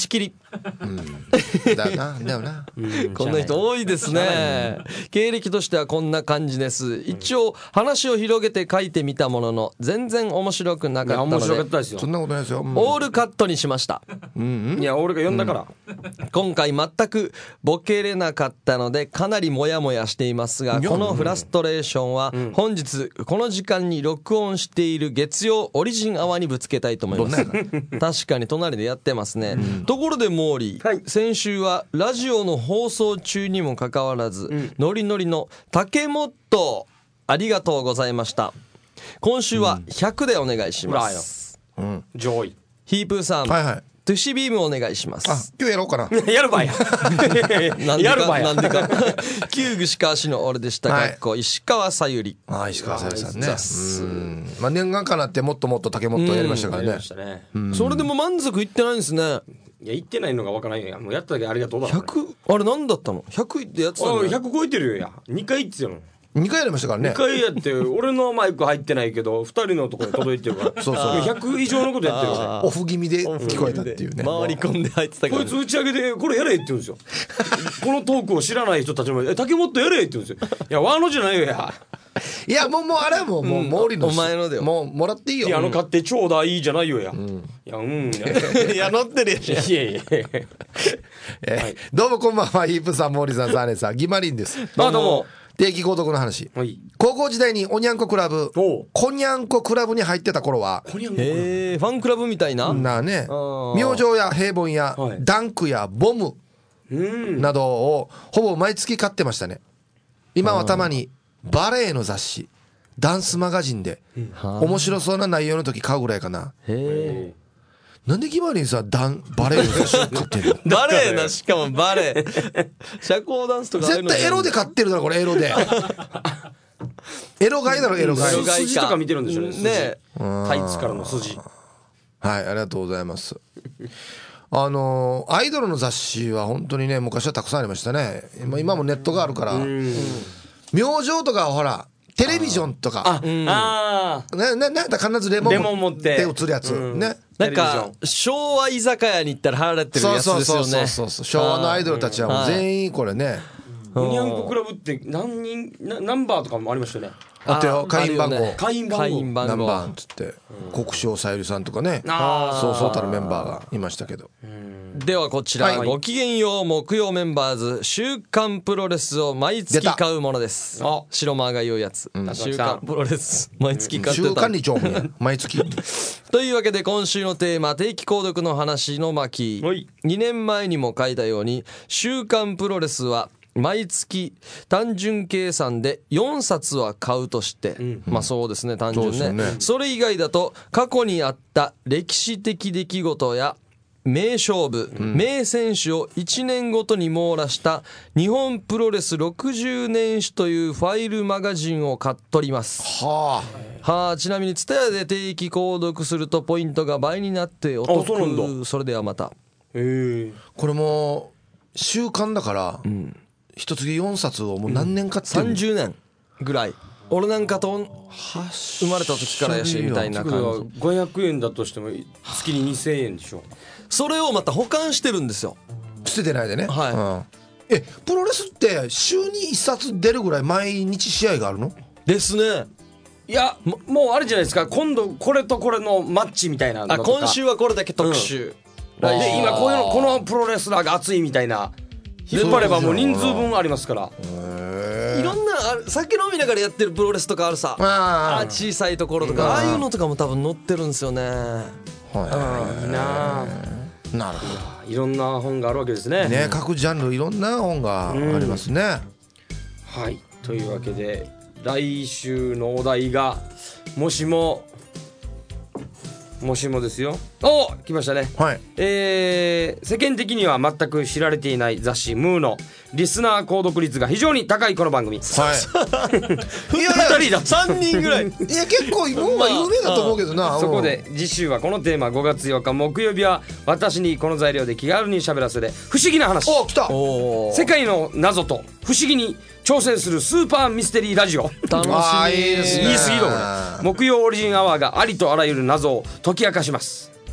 うんだよなだよなこんな人多いですね。経歴としてはこんな感じです。一応話を広げて書いてみたものの全然面白くなかったの面白かっでたですよそんなことないですよ、うんオールカットにしました。 いや俺が呼んだから、 今回全くボケれなかったのでかなりモヤモヤしていますが、このフラストレーションは本日この時間に録音している月曜オリジンアワーにぶつけたいと思います。確かに隣でやってますね、ところでモーリー、 はい、 先週はラジオの放送中にもかかわらず、うん、ノリノリの竹本ありがとうございました。今週はひゃくでお願いします、 うん、上位ヒープーさん、 はいはい、 トゥシビームお願いします。 あ今日やろうかなやるばいなんでやるばいかなんでか旧串川市の俺でした、 はい、 かっこ石川さゆり。 あ石川さゆりさんね、 ざっすうんまあ念願かなってもっともっと竹本やりましたからね、 やりましたね、 それでも満足いってないんですね。 いや言ってないのがわからんよ。もうやっただけありがとうだひゃくあれ何だったのひゃくいってやってたの、 ひゃく超えてるよ。やにかい言ってたよ。 にかいやりましたからねにかいやって俺のマイク入ってないけどふたりのところに届いてるからそうそうひゃく以上のことやってるよね。 オフ気味で聞こえたっていうね回り込んで入ってたから、 こいつ打ち上げでこれやれって言うんですよこのトークを知らない人たちもえ竹本やれって言うんですよ。いやワーノじゃないよや。 いやもうもうあれはもうもう毛利のお前のだよもうもらっていいよいやあの買ってちょうだいじゃないよや、うん、いやうんいや乗ってるやしいやいやえーはい、どうもこんばんはヒープさん毛利さんサーネさんギマリンです。 あどうも定期購読の話、はい、高校時代におにゃんこクラブこにゃんこクラブに入ってた頃はへえファンクラブみたいななあね明星や平凡や、はい、ダンクやボムなどをほぼ毎月買ってましたね。今はたまにバレエの雑誌ダンスマガジンで面白そうな内容の時買うぐらいかな。へえなんでギマリンさダンバレエの雑誌買ってんのバレエなしかもバレエ社交ダンスとか絶対エロで買ってるだろこれエロでエロ買いだろエロ買い筋とか見てるんでしょうね。ねタイツからの筋。 はいありがとうございます。あのアイドルの雑誌は本当にね昔はたくさんありましたね。今もネットがあるから明星とかほらテレビジョンとかあ、うん、あなななんだ必ずレモン持って手をつるやつ、うん、ねなんか昭和居酒屋に行ったら貼られてるやつですよね。 そうそうそうそう昭和のアイドルたちはもう全員これねおにゃんこクラブって何人ナンバーとかもありましたよね。 あとよ会員番号会員番号何番っつって国生さゆりさんとかねそうそうたるメンバーがいましたけど。 ではこちら、はい、ごきげんよう木曜メンバーズ週刊プロレスを毎月買うものです。白間が言うやつ、うん、週刊プロレス毎月買ってた、 週刊にちょうも毎月というわけで今週のテーマ定期購読の話の巻、にねんまえにも書いたように週刊プロレスは毎月単純計算でよんさつは買うとして、うん、まあそうですね単純 ね, そ, ねそれ以外だと過去にあった歴史的出来事や名勝負、うん、名選手をいちねんごとに網羅した日本プロレスろくじゅうねん史というファイルマガジンを買っとります。はあ、はあ、ちなみにツタヤで定期購読するとポイントが倍になってお得。 そ, それではまた。 へこれも週刊だから、うん、一月よんさつをもう何年買ってる、 うん、さんじゅうねんぐらい。俺なんかと生まれた時からやしみたいな感じ。 ごひゃくえんだとしても月ににせんえんでしょ。 それをまた保管してるんですよ。 捨ててないでね。 はい、 うん、えプロレスって週にいっさつ出るぐらい毎日試合があるのですね。 いやもうあれじゃないですか。今度これとこれのマッチみたいなのとか。 あ今週はこれだけ特集、 うん、で今こういうのこのプロレスラーが熱いみたいな引っ張ればもう人数分ありますから。 いろんな酒飲みながらやってるプロレスとかあるさ。あ小さいところとかああいうのとかも多分載ってるんですよね。 はいいいな。 なるほど。いろんな本があるわけですね。 ね各ジャンルいろんな本がありますね。 うん、はいというわけで来週のお題がもしももしもですよ。お来ましたね、はいえー、世間的には全く知られていない雑誌ムーのリスナー購読率が非常に高いこの番組、はいいやふたりださんにんぐらいいや結構ムーは有名だと思うけどな、 まあ、そこで次週はこのテーマごがつようか木曜日は私にこの材料で気軽に喋らせる不思議な話。 お来た。 世界の謎と不思議に挑戦するスーパーミステリーラジオ。 楽しみですね。 言い過ぎだこれ。木曜オリジンアワーがありとあらゆる謎を解き明かします。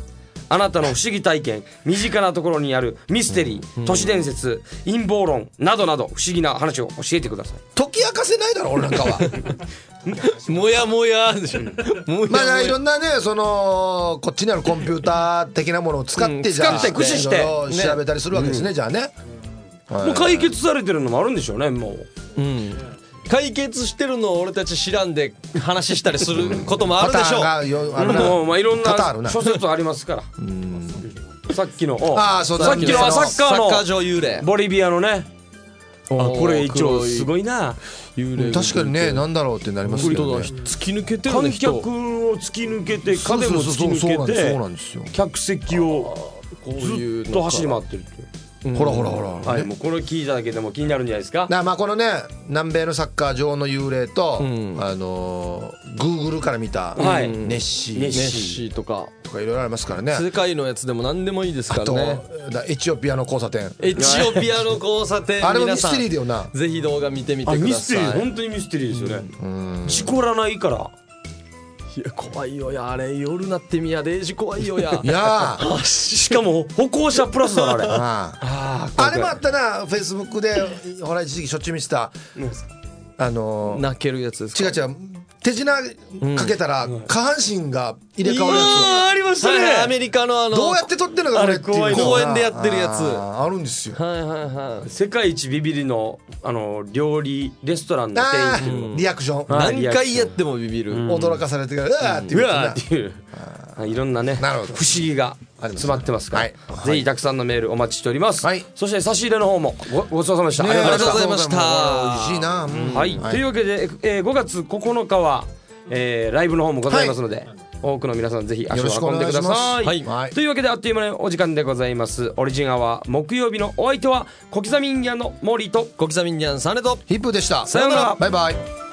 あなたの不思議体験、身近なところにあるミステリー、都市伝説、陰謀論などなど不思議な話を教えてください。 解き明かせないだろ俺なんかはもやもやでしょ。もやもまあやいろんなねそのこっちにあるコンピューター的なものを使って、 うんじゃあ使って駆使していろいろ調べたりするわけですね、じゃあね、 もう解決されてるのもあるんでしょうね。もううん解決してるのを俺たち知らんで話したりすることもあるでしょう。 パターンがよあるなもうまあいろん多々あるなな諸説ありますからさっきのおあーそうださっきのあサッカサッカーー場幽霊のボリビアのね、あこれ一応黒いすごいな。 幽霊確かにねなんだろうってなりますけどね。 突き抜けてるね観人。 客を突き抜けてそう影も突き抜そうそうけそうなんですそうなんですよ。 て客席をこういうずっと走り回ってるっていう。 ほらほらほら、 はい、もうこれ聞いただけでも気になるんじゃないですか。 だまあこのね南米のサッカー場の幽霊と、 んあのー、グーグルから見たはいネッシー、 ネッシネッシーとかとかいろいろありますからね。 世界のやつでも何でもいいですかあと、 らね。 だエチオピアの交差点エチオピアの交差点あれもミス皆さんテリーだよな。 ぜひ動画見てみてあくだミステリー、 さい。 本当にミステリーですよね。事故らないから。 いや怖いよやあれ夜なってみやデージ怖いよや。 いやーしかも歩行者プラスだなあれ。 ああああれもあったなフェイスブックでほら一時期しょっちゅう見てたあのー、 泣けるやつですか。 違う違う手品かけたら下半身が入れ替わるやあありましたはいはいアね。 メリカのあつ、 のどうやって撮ってんのかこれっていうのがあれ怖い公園でやってるやつあーあるんですよ。 はいはいはい世界一ビビりのあの料理レストランの店員あっていうのーリアクション、 はい何回やってもビビる。 驚かされてからうわーってう言うやつなわーっていうあいろんなねなるほど不思議が詰まってますから、 はいぜひたくさんのメールお待ちしております、 はいそして差し入れの方もごごちそうさまでした、 ねありがとうございましありがとうございました美味しいな、うんた、はいというわけで、えーごがつここのかは、えーライブの方もございますので、多くの皆さんぜひ足を運んでください。 よろしくお願いしますはいはいというわけであっという間にお時間でございます。オリジンアワー木曜日のお相手は小刻みインディアンの森と小刻みインディアンサネとヒップでした。 さようならバイバイ。